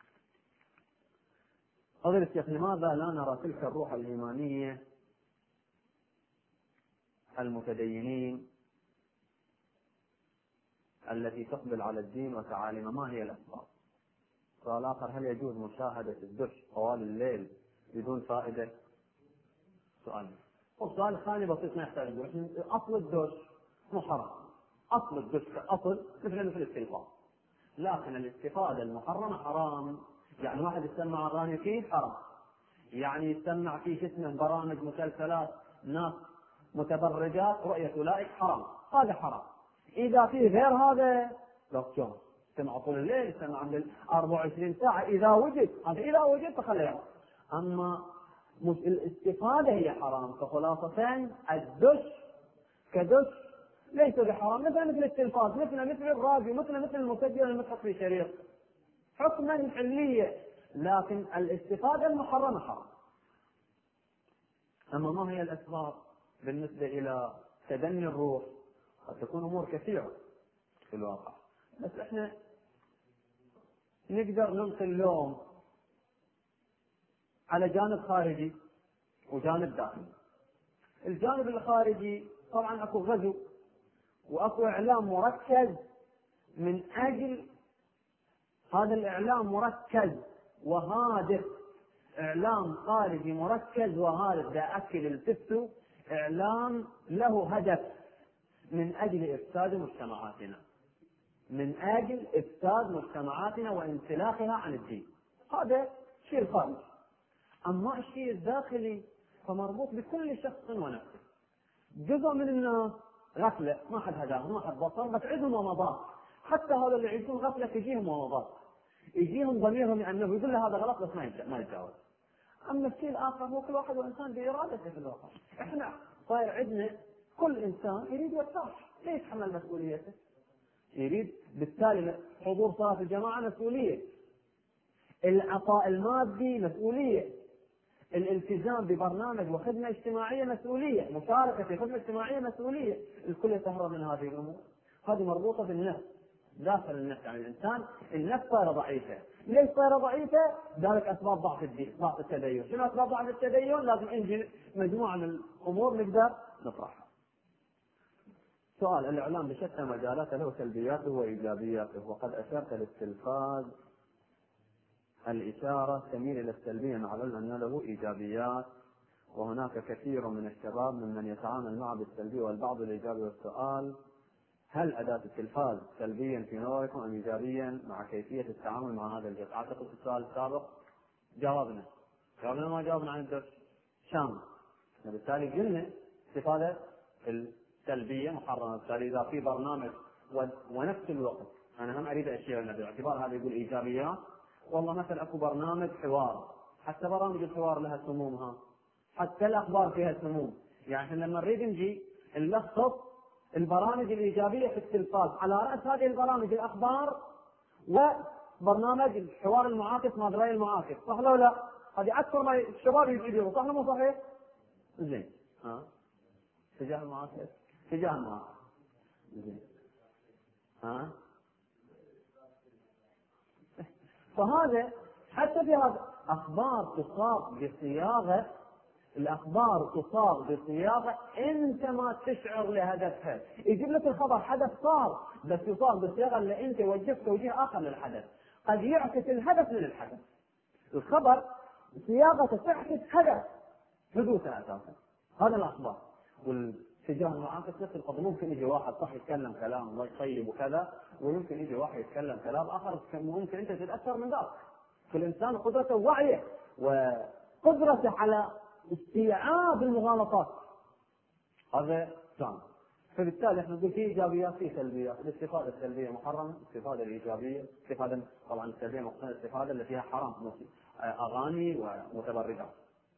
فضيلة الشيخ، لماذا لا نرى تلك الروح الإيمانية المتدينين التي تقبل على الدين وتعاليمه؟ ما هي الأسباب؟ سؤال آخر، هل يجوز مشاهدة الدش طوال الليل بدون فائدة؟ سؤال. والسؤال الثاني بسيط ما يحتاج نقول. أصل الدش محرم، أصل الدش كأصل مثل مثل التلفاز، لكن الاستفادة المحرمة حرام. يعني واحد يسمع أغاني فيه حرام، يعني يسمع فيه اسمه برامج مسلسلات ناس متبرجات رؤية أولئك حرام، هذا حرام. إذا فيه غير هذا لا تشوف، سمع طول الليل، سمع من أربعة وعشرين ساعة إذا وجد، هذا إذا وجد فخليه. أما مش الاستفادة هي حرام. فخلاصتين الدش كدش ليس بحرام، مثل مثل التلفاز، مثل مثل الراديو، مثل مثل المسجل المسحق في شريط، حكما علية. لكن الاستفادة المحرمة حرام. أما ما هي الأسباب بالنسبة إلى تدني الروح؟ قد تكون أمور كثيرة في الواقع، بس إحنا نقدر نلقي اللوم على جانب خارجي وجانب داخلي. الجانب الخارجي طبعا اكو غزو واكو اعلام مركز من اجل هذا الاعلام مركز وهادف، اعلام خارجي مركز وهادف، دا اكل التفتو اعلام له هدف من اجل افساد مجتمعاتنا، من اجل افساد مجتمعاتنا وانسلاخها عن الدين. هذا شيء الخارجي. اما الشيء الداخلي فمربوط بكل شخص ونفسه. جزء من الناس غفله، ما حد هداهم، ما حد بصر، بس عندهم ومضات. حتى هذا اللي يعيشون غفله تجيهم ومضات، يجيهم ضميرهم انه يقول له هذا غلط بس ما يتجاوز. اما الشيء الاخر هو كل واحد وانسان بارادته في الواقع. احنا صاير عندنا كل انسان يريد يرتاح، لا يتحمل مسؤوليته، يريد بالتالي حضور صلاه الجماعه مسؤوليه، العطاء المادي مسؤوليه، الالتزام ببرنامج وخدمه اجتماعيه مسؤوليه، مشاركه في خدمه اجتماعيه مسؤوليه. الكل يتهرب من هذه الامور. هذه مربوطه بالنفس، داخل النفس. يعني الانسان النفس صايره ضعيفه. ليش صايره ضعيفه؟ ذلك اسباب ضعف الدين، ضعف التدين. شنو اسباب ضعف التدين؟ لازم نجي مجموعه من الامور نقدر نطرحها. سؤال: الاعلام بشتى مجالاته له سلبياته وايجابياته، وقد اشرت للتلفاز الإشارة تميل إلى السلبية مع العلم أن له إيجابيات، وهناك كثير من الشباب ممن يتعامل معه بالسلبية والبعض الإيجابي. والسؤال: هل أداة التلفاز سلبيا في نظركم أم إيجابيا مع كيفية التعامل مع هذا الجزء؟ أعتقد في السؤال السابق جاوبنا جاوبنا ما جاوبنا عن الدرس شامل، وبالتالي قلنا استفادة السلبية محرمة. بالتالي إذا في برنامج ونفس الوقت أنا هم أريد أشياء باعتبار هذا يقول إيجابيات. والله مثلا اكو برنامج حوار، حتى برامج الحوار لها سمومها، حتى الاخبار فيها سموم. يعني لما نريد نجي نلخص البرامج الايجابيه في التلفاز، على راس هذه البرامج الاخبار وبرنامج الحوار المعاكس مع دراي المعاكس، صح لو لا؟ هذه اكثر ما الشباب يجيبوا، صح ولا مو صحيح؟ زين. ها تجاه المعاكس، تجاه المعاكس. زين. ها فهذا حتى في هذا اخبار تصاغ بصياغه، الاخبار تصاغ بصياغه انت ما تشعر لهدفها. يجيب لك الخبر حدث صار بس يصاغ بصياغه اللي انت وجهت توجيه اخر للحدث، قد يعكس الهدف من الحدث. الخبر صياغته تعكس هدف حدوثه اساسا. هذا الاخبار. والاتجاه المعاكس نفس القضيه. ممكن يجي واحد صح يتكلم كلام طيب وكذا، ويمكن يجي واحد يتكلم كلام اخر ممكن انت تتاثر من ذلك. فالانسان قدرته وعيه وقدرته على استيعاب المغالطات، هذا ثاني. فبالتالي احنا نقول في ايجابيات في سلبيات. الاستفاده السلبيه محرمه، الاستفاده الايجابيه، الاستفاده طبعا السلبيه مقصود الاستفاده اللي فيها حرام مثل اغاني ومتبرجات.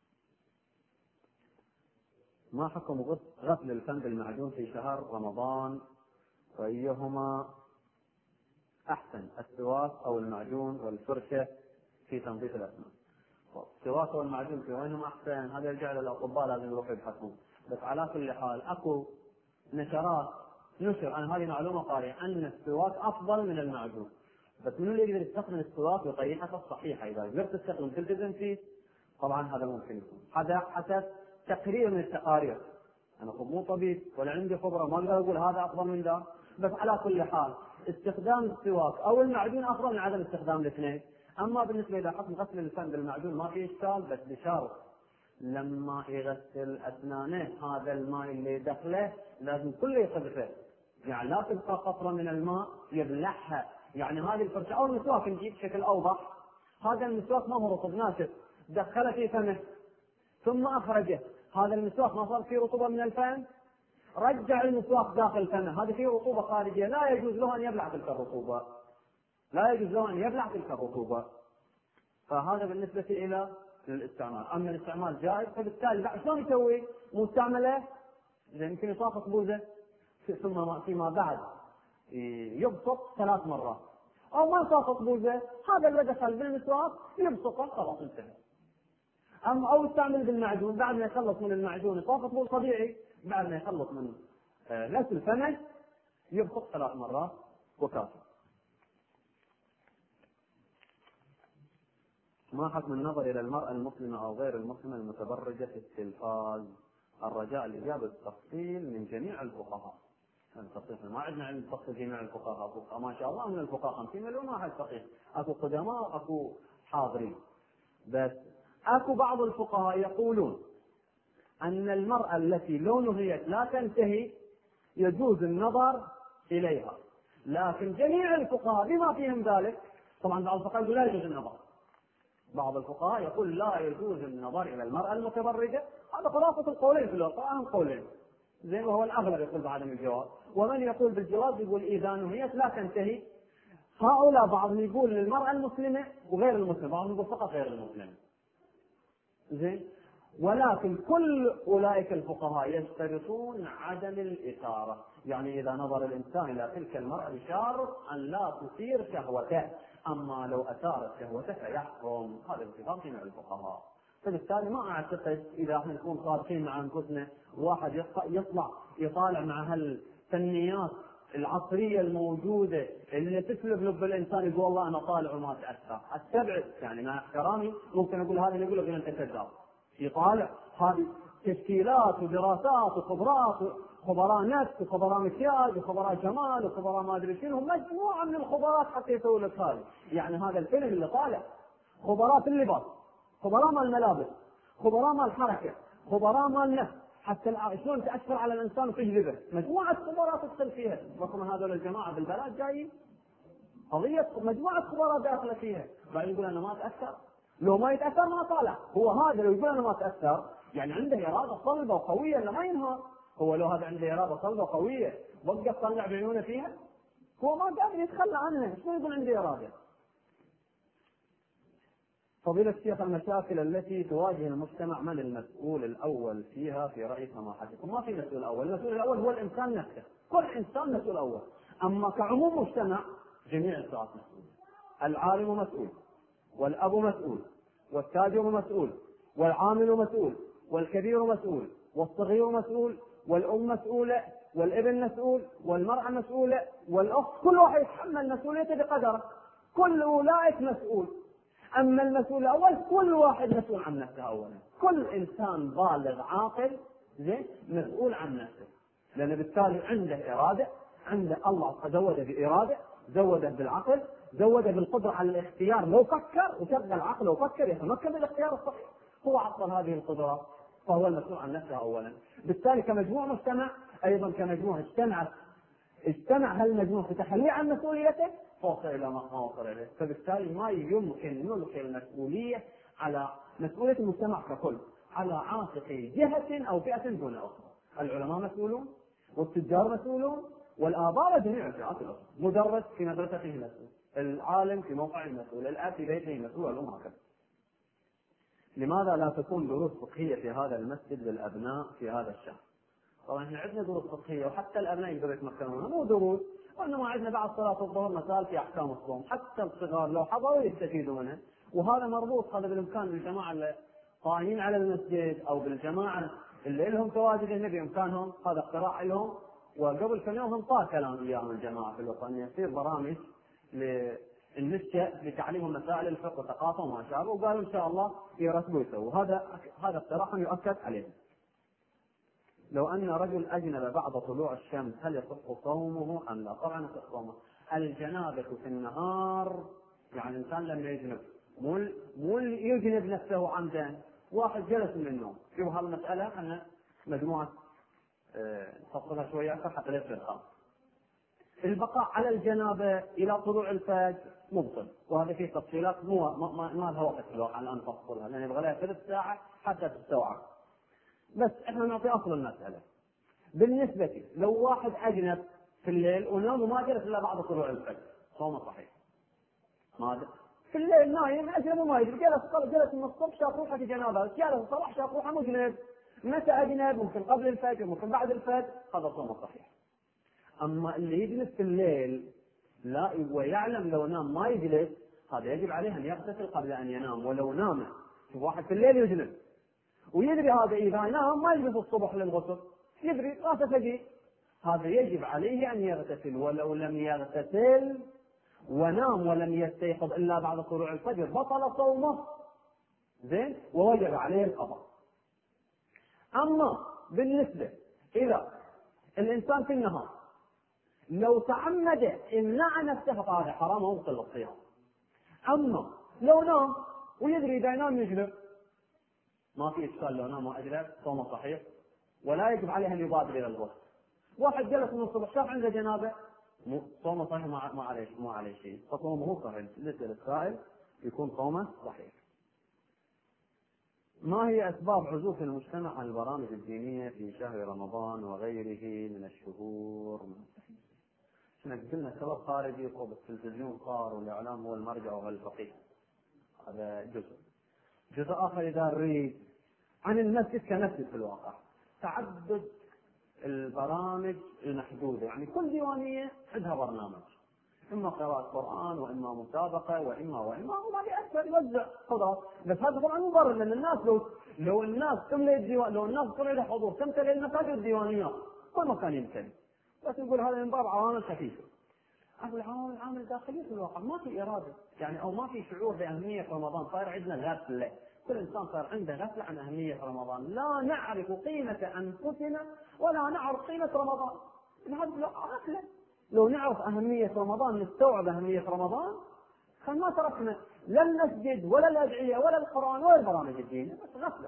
ما حكم غسل الفم بالمعجون في شهر رمضان، وايهما احسن، السواك او المعجون والفرشه في تنظيف الاسنان؟ السواك والمعجون في وينهم احسن؟ هذا يرجع للاطباء، لازم يروحوا يبحثون. بس على كل حال اكو نشرات نشر عن هذه معلومه قارئه ان السواك افضل من المعجون. بس من اللي يقدر يستخدم السواك بطريقته الصحيحه؟ اذا قدرت تستخدم تلتزم فيه طبعا هذا ممكن يكون. هذا حسب تقرير من التقارير. انا مو طبيب ولا عندي خبره، ما اقدر اقول هذا افضل من ذا. بس على كل حال استخدام السواك او المعجون افضل من عدم استخدام الاثنين. اما بالنسبه الى حكم غسل الفم بالمعجون ما في اشكال، بس بشرط لما يغسل اسنانه هذا الماء اللي دخله لازم كله يقذفه، يعني لا تبقى قطره من الماء يبلعها. يعني هذه الفرشه او المسواك نجيب بشكل اوضح، هذا المسواك ما هو رطب ناشف، دخله في فمه ثم اخرجه، هذا المسواك ما صار فيه رطوبه من الفم، رجع المسواك داخل فمه، هذه فيه رطوبه خارجيه، لا يجوز له ان يبلع تلك الرطوبه، لا يجوز له ان يبلع تلك الرطوبه. فهذا بالنسبه الى الاستعمال. اما الاستعمال جائز، فبالتالي بعد شلون يسوي؟ مستعمله يمكن يصافط بوزه ثم فيما بعد يبسط ثلاث مرات، أو ما صافط بوزة، هذا اللي دخل بالمسواك يبصقه خلاص انتهى. أما أو يستعمل بالمعجون، بعد ما يخلص من المعجون يصافط بول طبيعي، بعد ما يخلص من غسل فمه يبصق ثلاث مرات وكافي. ما حكم النظر إلى المرأة المسلمة أو غير المسلمة المتبرجة في التلفاز؟ الرجاء الإجابة بالتفصيل من جميع الفقهاء. التصحيح ما عندنا علم تفصيل جميع الفقهاء، ما شاء الله من الفقهاء خمسين مليون واحد فقيه، اكو قدماء اكو حاضرين. بس اكو بعض الفقهاء يقولون ان المرأة التي لو نهيت لا تنتهي يجوز النظر اليها، لكن جميع الفقهاء بما فيهم ذلك، طبعا بعض الفقهاء يقول لا يجوز النظر، بعض الفقهاء يقول لا يجوز النظر الى المرأة المتبرجة. هذا خلاصة القولين في الواقع، اهم قولين زين، وهو الاغلب يقول بعدم الجواز، ومن يقول بالجواز يقول اذا نهيت لا تنتهي. هؤلاء بعضهم يقول للمرأة المسلمة وغير المسلمة، بعضهم يقول فقط غير المسلمة. زين، ولكن كل اولئك الفقهاء يشترطون عدم الاثارة، يعني اذا نظر الانسان الى تلك المرأة يشارط ان لا تثير شهوته، اما لو اثارت شهوته فيحرم. هذا اتفاق بين الفقهاء. فبالتالي ما اعتقد اذا احنا نكون صادقين مع انفسنا واحد يطلع يطالع مع هالفنيات العصريه الموجوده اللي تسلب لب الانسان يقول والله انا طالع وما تاثر، استبعد يعني مع احترامي ممكن اقول هذا اللي يقول لك انت كذاب. يطالع هذه تشكيلات ودراسات وخبرات، خبراء نفس وخبراء مكياج وخبراء جمال وخبراء ما ادري شنو، مجموعه من الخبرات حتى يسوي لك هذه. يعني هذا الفيلم اللي طالع خبراء اللباس، خبراء مال الملابس، خبراء مال الحركه، خبراء مال النفس، حتى شلون تاثر على الانسان وتجذبه، مجموعه خبراء تدخل فيها. رغم هذول الجماعه بالبلد جايين قضيه مجموعه خبراء داخله فيها، بعدين يقول انا ما اتاثر. لو ما يتاثر ما طالع. هو هذا لو يقول انا ما اتاثر يعني عنده اراده صلبه وقويه اللي ما ينهار. هو لو هذا عنده اراده صلبه وقويه وقف طلع بعيونه فيها، هو ما قادر يتخلى عنها، شو يقول عندي اراده؟ فضيلة الشيخ، المشاكل التي تواجه المجتمع من المسؤول الأول فيها في رأي سماحتكم؟ ما في مسؤول أول، المسؤول الأول هو الإنسان نفسه، كل إنسان مسؤول أول. أما كعموم مجتمع جميع الفئات مسؤول، العالم مسؤول، والأب مسؤول، والتاجر مسؤول، والعامل مسؤول، والكبير مسؤول، والصغير مسؤول، والأم مسؤولة، والابن مسؤول، والمرأة مسؤولة، والأخت، كل واحد يتحمل مسؤوليته بقدره، كل أولئك مسؤول. أما المسؤول الأول كل واحد مسؤول عن نفسه أولا، كل إنسان بالغ عاقل زين مسؤول عن نفسه، لأن بالتالي عنده إرادة، عنده الله زوده بإرادة، زوده بالعقل، زوده بالقدرة على الاختيار، لو فكر وشغل عقله وفكر يتمكن بالاختيار الصحيح، هو عطل هذه القدرات، فهو المسؤول عن نفسه أولا. بالتالي كمجموع مجتمع أيضا كمجموع اجتمع اجتمع هالمجموع في تخليه عن مسؤوليته وصل الى ما وصل اليه. فبالتالي ما يمكن نلقي المسؤوليه على مسؤوليه المجتمع ككل على عاتق جهه او فئه دون اخرى. العلماء مسؤولون، والتجار مسؤولون، والاباء وجميع الفئات الاخرى. مدرس في مدرسته مسؤول، العالم في موقعه مسؤول، الاب في بيته مسؤول، والام هكذا. لماذا لا تكون دروس فقهيه في هذا المسجد للابناء في هذا الشهر؟ طبعا احنا عندنا دروس فقهيه وحتى الابناء يقدروا يتمكنون، مو دروس، وانما عندنا بعد صلاه الظهر مسائل في احكام الصوم، حتى الصغار لو حضروا يستفيدوا منها. وهذا مربوط، هذا بالامكان للجماعه اللي قائمين على المسجد او بالجماعه اللي لهم تواجد هنا بامكانهم، هذا اقتراح لهم. وقبل كم يوم هم طال كلام وياهم الجماعه في الوطنيه يصير برامج للنشأ لتعليم مسائل الفقه والثقافه وما شابه، وقالوا ان شاء الله يرتبوا يسووا. هذا هذا اقتراح يؤكد عليه. لو أن رجل أجنب بعد طلوع الشمس هل يصح صومه أم لا؟ طبعا يصح صومه. الجنابة في النهار يعني الإنسان لما يجنب مو مو يجنب نفسه عمدا، واحد جلس من النوم، شوف هالمسألة احنا مجموعة نفصلها اه شوية أكثر حتى لا يصير خاص. البقاء على الجنابة إلى طلوع الفجر مبطل، وهذا فيه تفصيلات مو ما, ما, ما لها وقت في الواقع الآن نفصلها، لأن يبغى لها ثلاث ساعة حتى تستوعب. بس احنا نعطي اصل المسألة. بالنسبة لو واحد اجنب في الليل ونام وما جلس الا بعد طلوع الفجر صومه صحيح. ما في الليل نايم اجنب وما يدري، جلس جلس من الصبح شاف روحه في جنابه، جلس الصبح شاف روحه مجنب، متى اجنب؟ ممكن قبل الفجر ممكن بعد الفجر، هذا صومه صحيح. اما اللي يجلس في الليل لا ويعلم لو نام ما يجلس، هذا يجب عليه أن يغتسل قبل أن ينام. ولو نام، شوف واحد في الليل يجلس ويدري هذا إذا نام ما يجلس الصبح للغسل، يدري راسه ثقيل، هذا يجب عليه أن يغتسل. ولو لم يغتسل ونام ولم يستيقظ إلا بعد طلوع الفجر بطل صومه، زين، ووجب عليه القضاء. أما بالنسبة إذا الإنسان في النهار لو تعمد امنع نفسه فهذا حرام ومبطل الصيام. أما لو نام ويدري إذا نام يجلب، ما في إشكال، لو نام وأجلب صومه صحيح ولا يجب عليه أن يبادر إلى الغسل. واحد جلس من الصبح شاف عنده جنابة، صومه صحيح، ما عليه ما عليه شيء، فصومه صحيح. بالنسبة للسائل يكون صومه صحيح. ما هي أسباب عزوف المجتمع عن البرامج الدينية في شهر رمضان وغيره من الشهور؟ احنا قلنا سبب خارجي، طب التلفزيون صار والإعلام هو المرجع والفقيه، هذا جزء. جزء آخر إذا نريد عن المسجد كمسجد في الواقع، تعدد البرامج المحدودة، يعني كل ديوانية عندها برنامج، إما قراءة قرآن وإما مسابقة وإما وإما وما بيأثر يوزع خلاص. بس هذا طبعا مبرر، لأن الناس لو لو الناس تملي الديوان، لو الناس طلع لها حضور تمتلئ المساجد الديوانيات كل مكان يمتلئ. بس نقول هذا من باب عوامل خفيفة. العوامل عامل داخلي في الواقع، ما في إرادة يعني، أو ما في شعور بأهمية رمضان، صار عندنا غفلة، كل إنسان صار عنده غفلة عن أهمية رمضان، لا نعرف قيمة أنفسنا ولا نعرف قيمة رمضان. هذا غفلة. لو نعرف أهمية رمضان، نستوعب أهمية رمضان، فما تركنا لا المسجد ولا الأدعية ولا القرآن ولا البرامج الدينية، بس غفلة.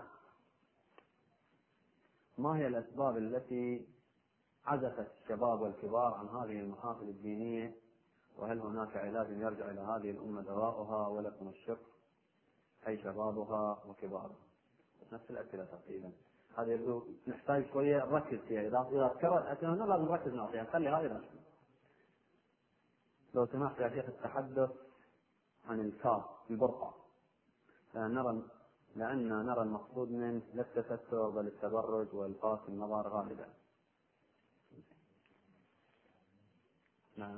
ما هي الأسباب التي عزفت الشباب والكبار عن هذه المحافل الدينية؟ وهل هناك علاج يرجع إلى هذه الأمة دواؤها؟ ولكم الشكر، أي شبابها وكبارها. نفس الأسئلة تقريبا. هذه يبدو نحتاج شوية نركز فيها، إذا إذا ذكرت أسئلة لازم نركز نعطيها، خلي هذه نفسها. لو سمحت يا شيخ التحدث عن الكاف البرقع، لأن نرى لأننا نرى المقصود منه لا التستر بل التبرج والفاس النظر غالبا. نعم.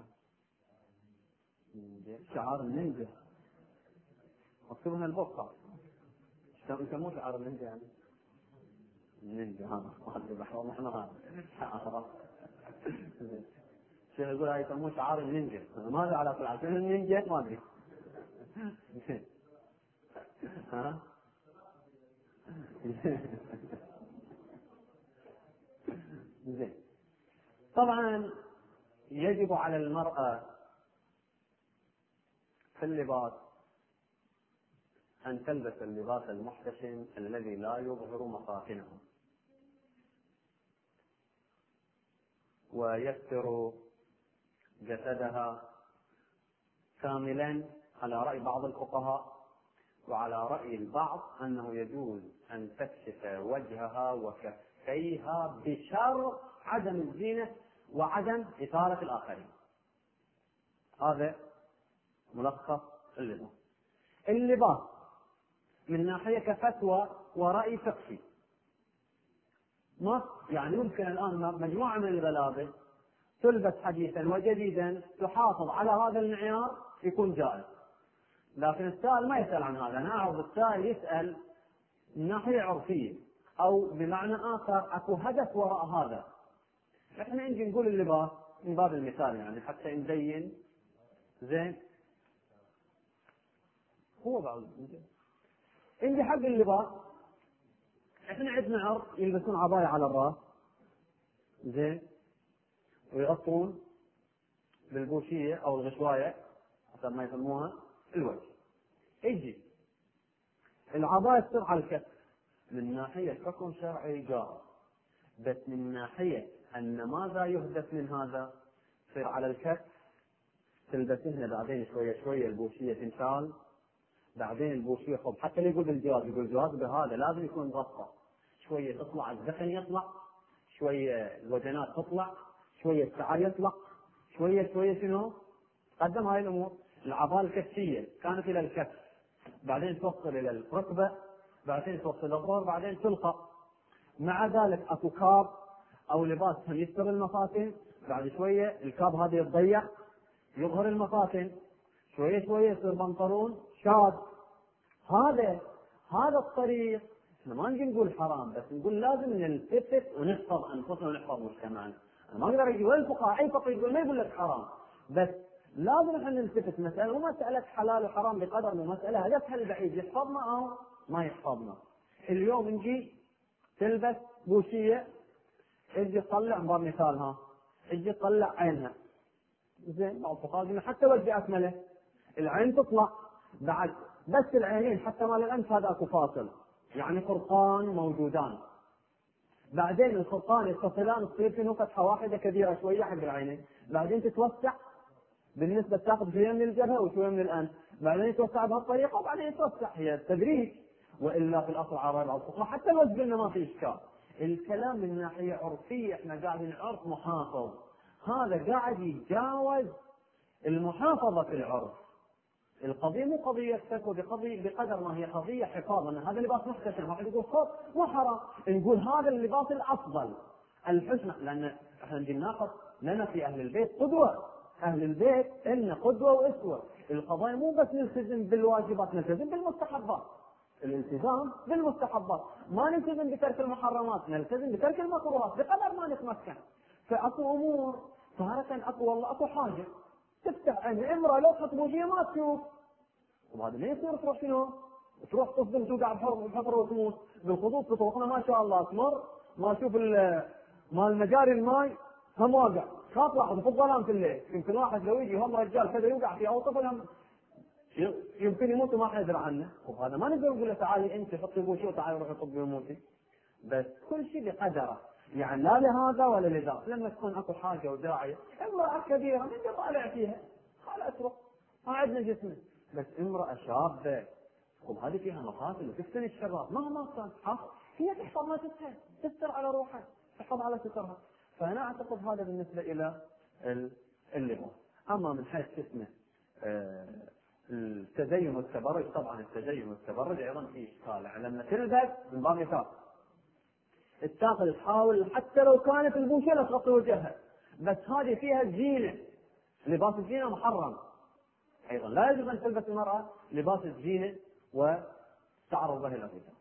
شعار النينجا مكتوب هنا البرقع، يسموه شعار النينجا يعني النينجا. ها ما بحوم احنا هذا الشيخ يقول هاي يسموه شعار النينجا، ماذا على كل عشان النينجا ما ادري. ها زين. طبعا يجب على المرأة في اللباس أن تلبس اللباس المحتشم الذي لا يظهر مفاتنها ويستر جسدها كاملا على رأي بعض الفقهاء، وعلى رأي البعض أنه يجوز أن تكشف وجهها وكفيها بشرط عدم الزينة وعدم إثارة الآخرين. هذا ملخص اللباس. اللباس من ناحية كفتوى ورأي فقهي، ما يعني يمكن الآن مجموعة من الملابس تلبس حديثا وجديدا تحافظ على هذا المعيار يكون جائز، لكن السائل ما يسأل عن هذا. أنا أعرض السائل يسأل من ناحية عرفية أو بمعنى آخر أكو هدف وراء هذا. إحنا نجي نقول اللباس من باب المثال يعني حتى نبين زين هو بعض عندي حق اللباس. إحنا عندنا عرض يلبسون عباية على الرأس زين ويغطون بالبوشية أو الغشواية حسب ما يسموها الوجه. يجي العباية تصير على الكتف، من ناحية حكم شرعي جائز، بس من ناحية أن ماذا يهدف من هذا تصير على الكتف، تلبس هنا بعدين شوية شوية البوشية تنشال، بعدين البوشية خب حتى اللي يقول بالجواز يقول جواز بهذا لازم يكون غطى، شوية تطلع الذقن يطلع، شوية الوجنات تطلع، شوية الشعر يطلع، شوية شوية شنو قدم هاي الأمور. العباية الكتفية كانت إلى الكتف، بعدين توصل إلى الركبة، بعدين توصل إلى الظهر، بعدين تلقى. مع ذلك أكو كاب أو لباس يستر المفاتن، بعد شوية الكاب هذا يتضيق يظهر المفاتن، شوية شوية يصير بنطلون شاد. هذا هذا الطريق احنا ما نجي نقول حرام، بس نقول لازم نلتفت ونحفظ انفسنا ونحفظ مجتمعنا. انا ما اقدر اجي وين الفقهاء اي فقيه يقول ما يقول لك حرام، بس لازم احنا نلتفت. مساله مو مساله حلال وحرام بقدر، مو مساله هدفها البعيد يحفظنا او ما يحفظنا. اليوم نجي تلبس بوشيه، اجي تطلع باب مثالها، اجي تطلع عينها، زين بعض الفقهاء حتى وجه اكمله العين تطلع بعد، بس العينين حتى مال الانف هذا اكو فاصل، يعني فرقان موجودان. بعدين الفرقان يتصلان تصير في فتحه واحده كبيره شويه حق العينين، بعدين تتوسع بالنسبه تاخذ شويه من الجبهه وشويه من الانف، بعدين يتوسع بهالطريقه وبعدين يتوسع، هي التدريج. والا في الاصل على بعض الفقهاء حتى الوجه انه ما في اشكال. الكلام من ناحيه عرفيه احنا قاعدين عرف محافظ، هذا قاعد يتجاوز المحافظه في العرف. القضيه مو قضيه فك، بقضيه بقدر ما هي قضيه حفاظ. أن هذا لباس محتشم، واحد يقول خوف مو حرام، نقول هذا اللباس الافضل الحسن، لان احنا نجي ناخذ لنا في اهل البيت قدوه، اهل البيت لنا قدوه واسوه. القضايا مو بس نلتزم بالواجبات، نلتزم بالمستحبات. الالتزام بالمستحبات، ما نلتزم بترك المحرمات، نلتزم بترك المكروهات بقدر ما نتمكن. فاكو امور تارة اكو والله اكو حاجه تفتح عين امراه لو تحط بوجيه ما تشوف، وهذا ما يصير تروح شنو؟ تروح تصدم توقع بحفره وتموت. بالخطوط بطرقنا ما شاء الله تمر ما تشوف مال مجاري الماي هم واقع، خاف واحد في الظلام في الليل، يمكن واحد لو يجي هم رجال كذا يوقع فيه او طفل هم يمكن يموت وما حد يدري عنه. وهذا ما نقدر نقول له تعالي انت حطي بوشي وتعالي روحي طبي وموتي، بس كل شيء بقدره، يعني لا لهذا ولا لذا. لما تكون اكو حاجه وداعيه، امراه كبيره من طالع فيها خلاص اترك، ما عندنا جسم، بس امراه شابه وهذه فيها مقاتل وتفتن الشباب مهما كان هي تحفظ نفسها، تستر على روحها، تحفظ على سترها. فانا اعتقد هذا بالنسبه الى اللباس. اما من حيث اسمه آه التزين والتبرج، طبعا التزين والتبرج ايضا في اشكال. لما تلبس من باب مثال التاخذ تحاول حتى لو كانت البوشه لا تغطي وجهها، بس هذه فيها زينه، لباس الزينه محرم ايضا، لا يجب ان تلبس المراه لباس الزينه وتعرض به الى الرجال.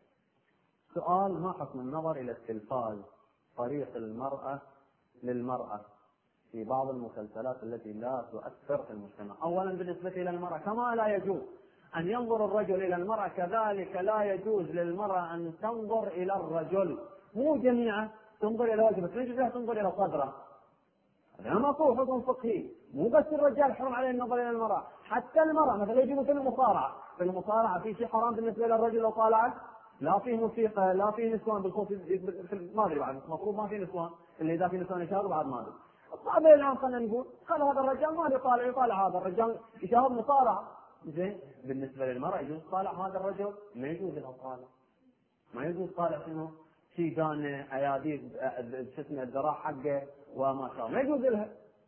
سؤال: ما حكم النظر الى التلفاز طريق المراه للمراه في بعض المسلسلات التي لا تؤثر في المجتمع؟ اولا بالنسبه الى المراه كما لا يجوز ان ينظر الرجل الى المراه، كذلك لا يجوز للمراه ان تنظر الى الرجل. مو جميعا تنظر الى وجهه، بس ما يجوز لها تنظر الى صدره. هذا ماكو حكم فقهي، مو بس الرجال حرام عليه النظر الى المراه، حتى المراه مثلا يجي في المصارعه، في المصارعه في شيء حرام بالنسبه للرجل لو طالعت؟ لا في موسيقى، لا في نسوان بالخوف، ما ادري بعد المفروض ما في نسوان، اللي اذا في نسوان يشاهدوا بعد ما ادري. الصعب الان خلينا نقول خل هذا الرجال ما يطالع، يطالع هذا الرجال يشاهد مصارعه. زين بالنسبه للمراه يجوز طالع هذا الرجل؟ ما يجوز له طالع، ما يجوز طالع شنو؟ شيء كان اياديد شو اسمه الذراع حقه وما شاء الله، ما يجوز لها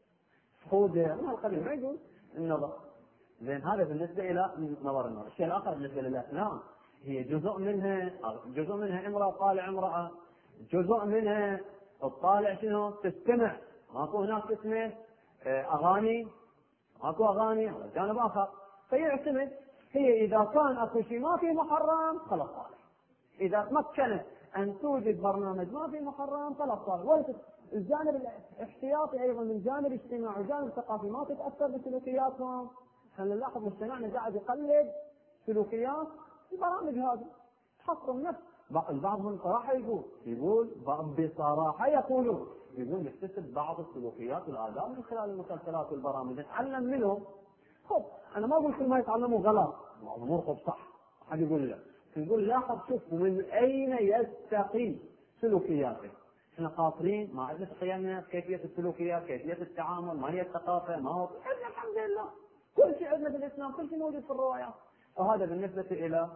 خوذه ما القبيل، ما يجوز النظر. زين هذا بالنسبه الى نظر النظر. الشيء الاخر بالنسبه للافلام، هي جزء منها جزء منها امراه طالع امراه، جزء منها الطالع شنو؟ تستمع. ماكو هناك اسمه اغاني، ماكو اغاني هذا جانب اخر. فيعتمد هي اذا كان اكو شيء ما في محرم خلاص طالع، اذا تمكنت ان توجد برنامج ما في محرم خلاص طالع. الجانب الاحتياطي ايضا من جانب اجتماعي وجانب ثقافي، ما تتاثر بسلوكياتهم. احنا نلاحظ مجتمعنا قاعد يقلد سلوكيات البرامج هذه، تحصل نفس بعضهم صراحه يقول يقول بصراحه يقولون يقول يكتسب بعض السلوكيات والاداب من خلال المسلسلات والبرامج، نتعلم منهم. خب انا ما اقول كل ما يتعلموا غلط، الامور خب صح، حد يقول لا، يقول لاحظ شوف من اين يستقي سلوكياته. احنا قاصرين، ما عندنا قيمنا كيفيه السلوكيات، كيفيه التعامل، ما هي الثقافه، ما هو عندنا الحمد لله كل شيء عندنا في الاسلام، كل شيء موجود في الروايات. فهذا بالنسبه الى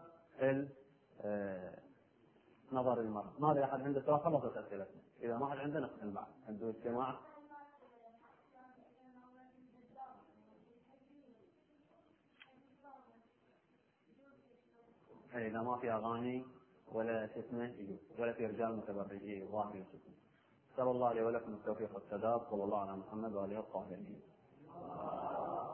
نظر المرأة. ما ادري احد عنده سؤال؟ خلصت اسئلتنا، اذا ما حد عنده نختم بعد. عنده اجتماع اذا ما في اغاني ولا شو اسمه ولا في رجال متبرجين ظاهر يوسف. نسال الله لي ولكم التوفيق والسداد، صلى الله على محمد واله وصحبه.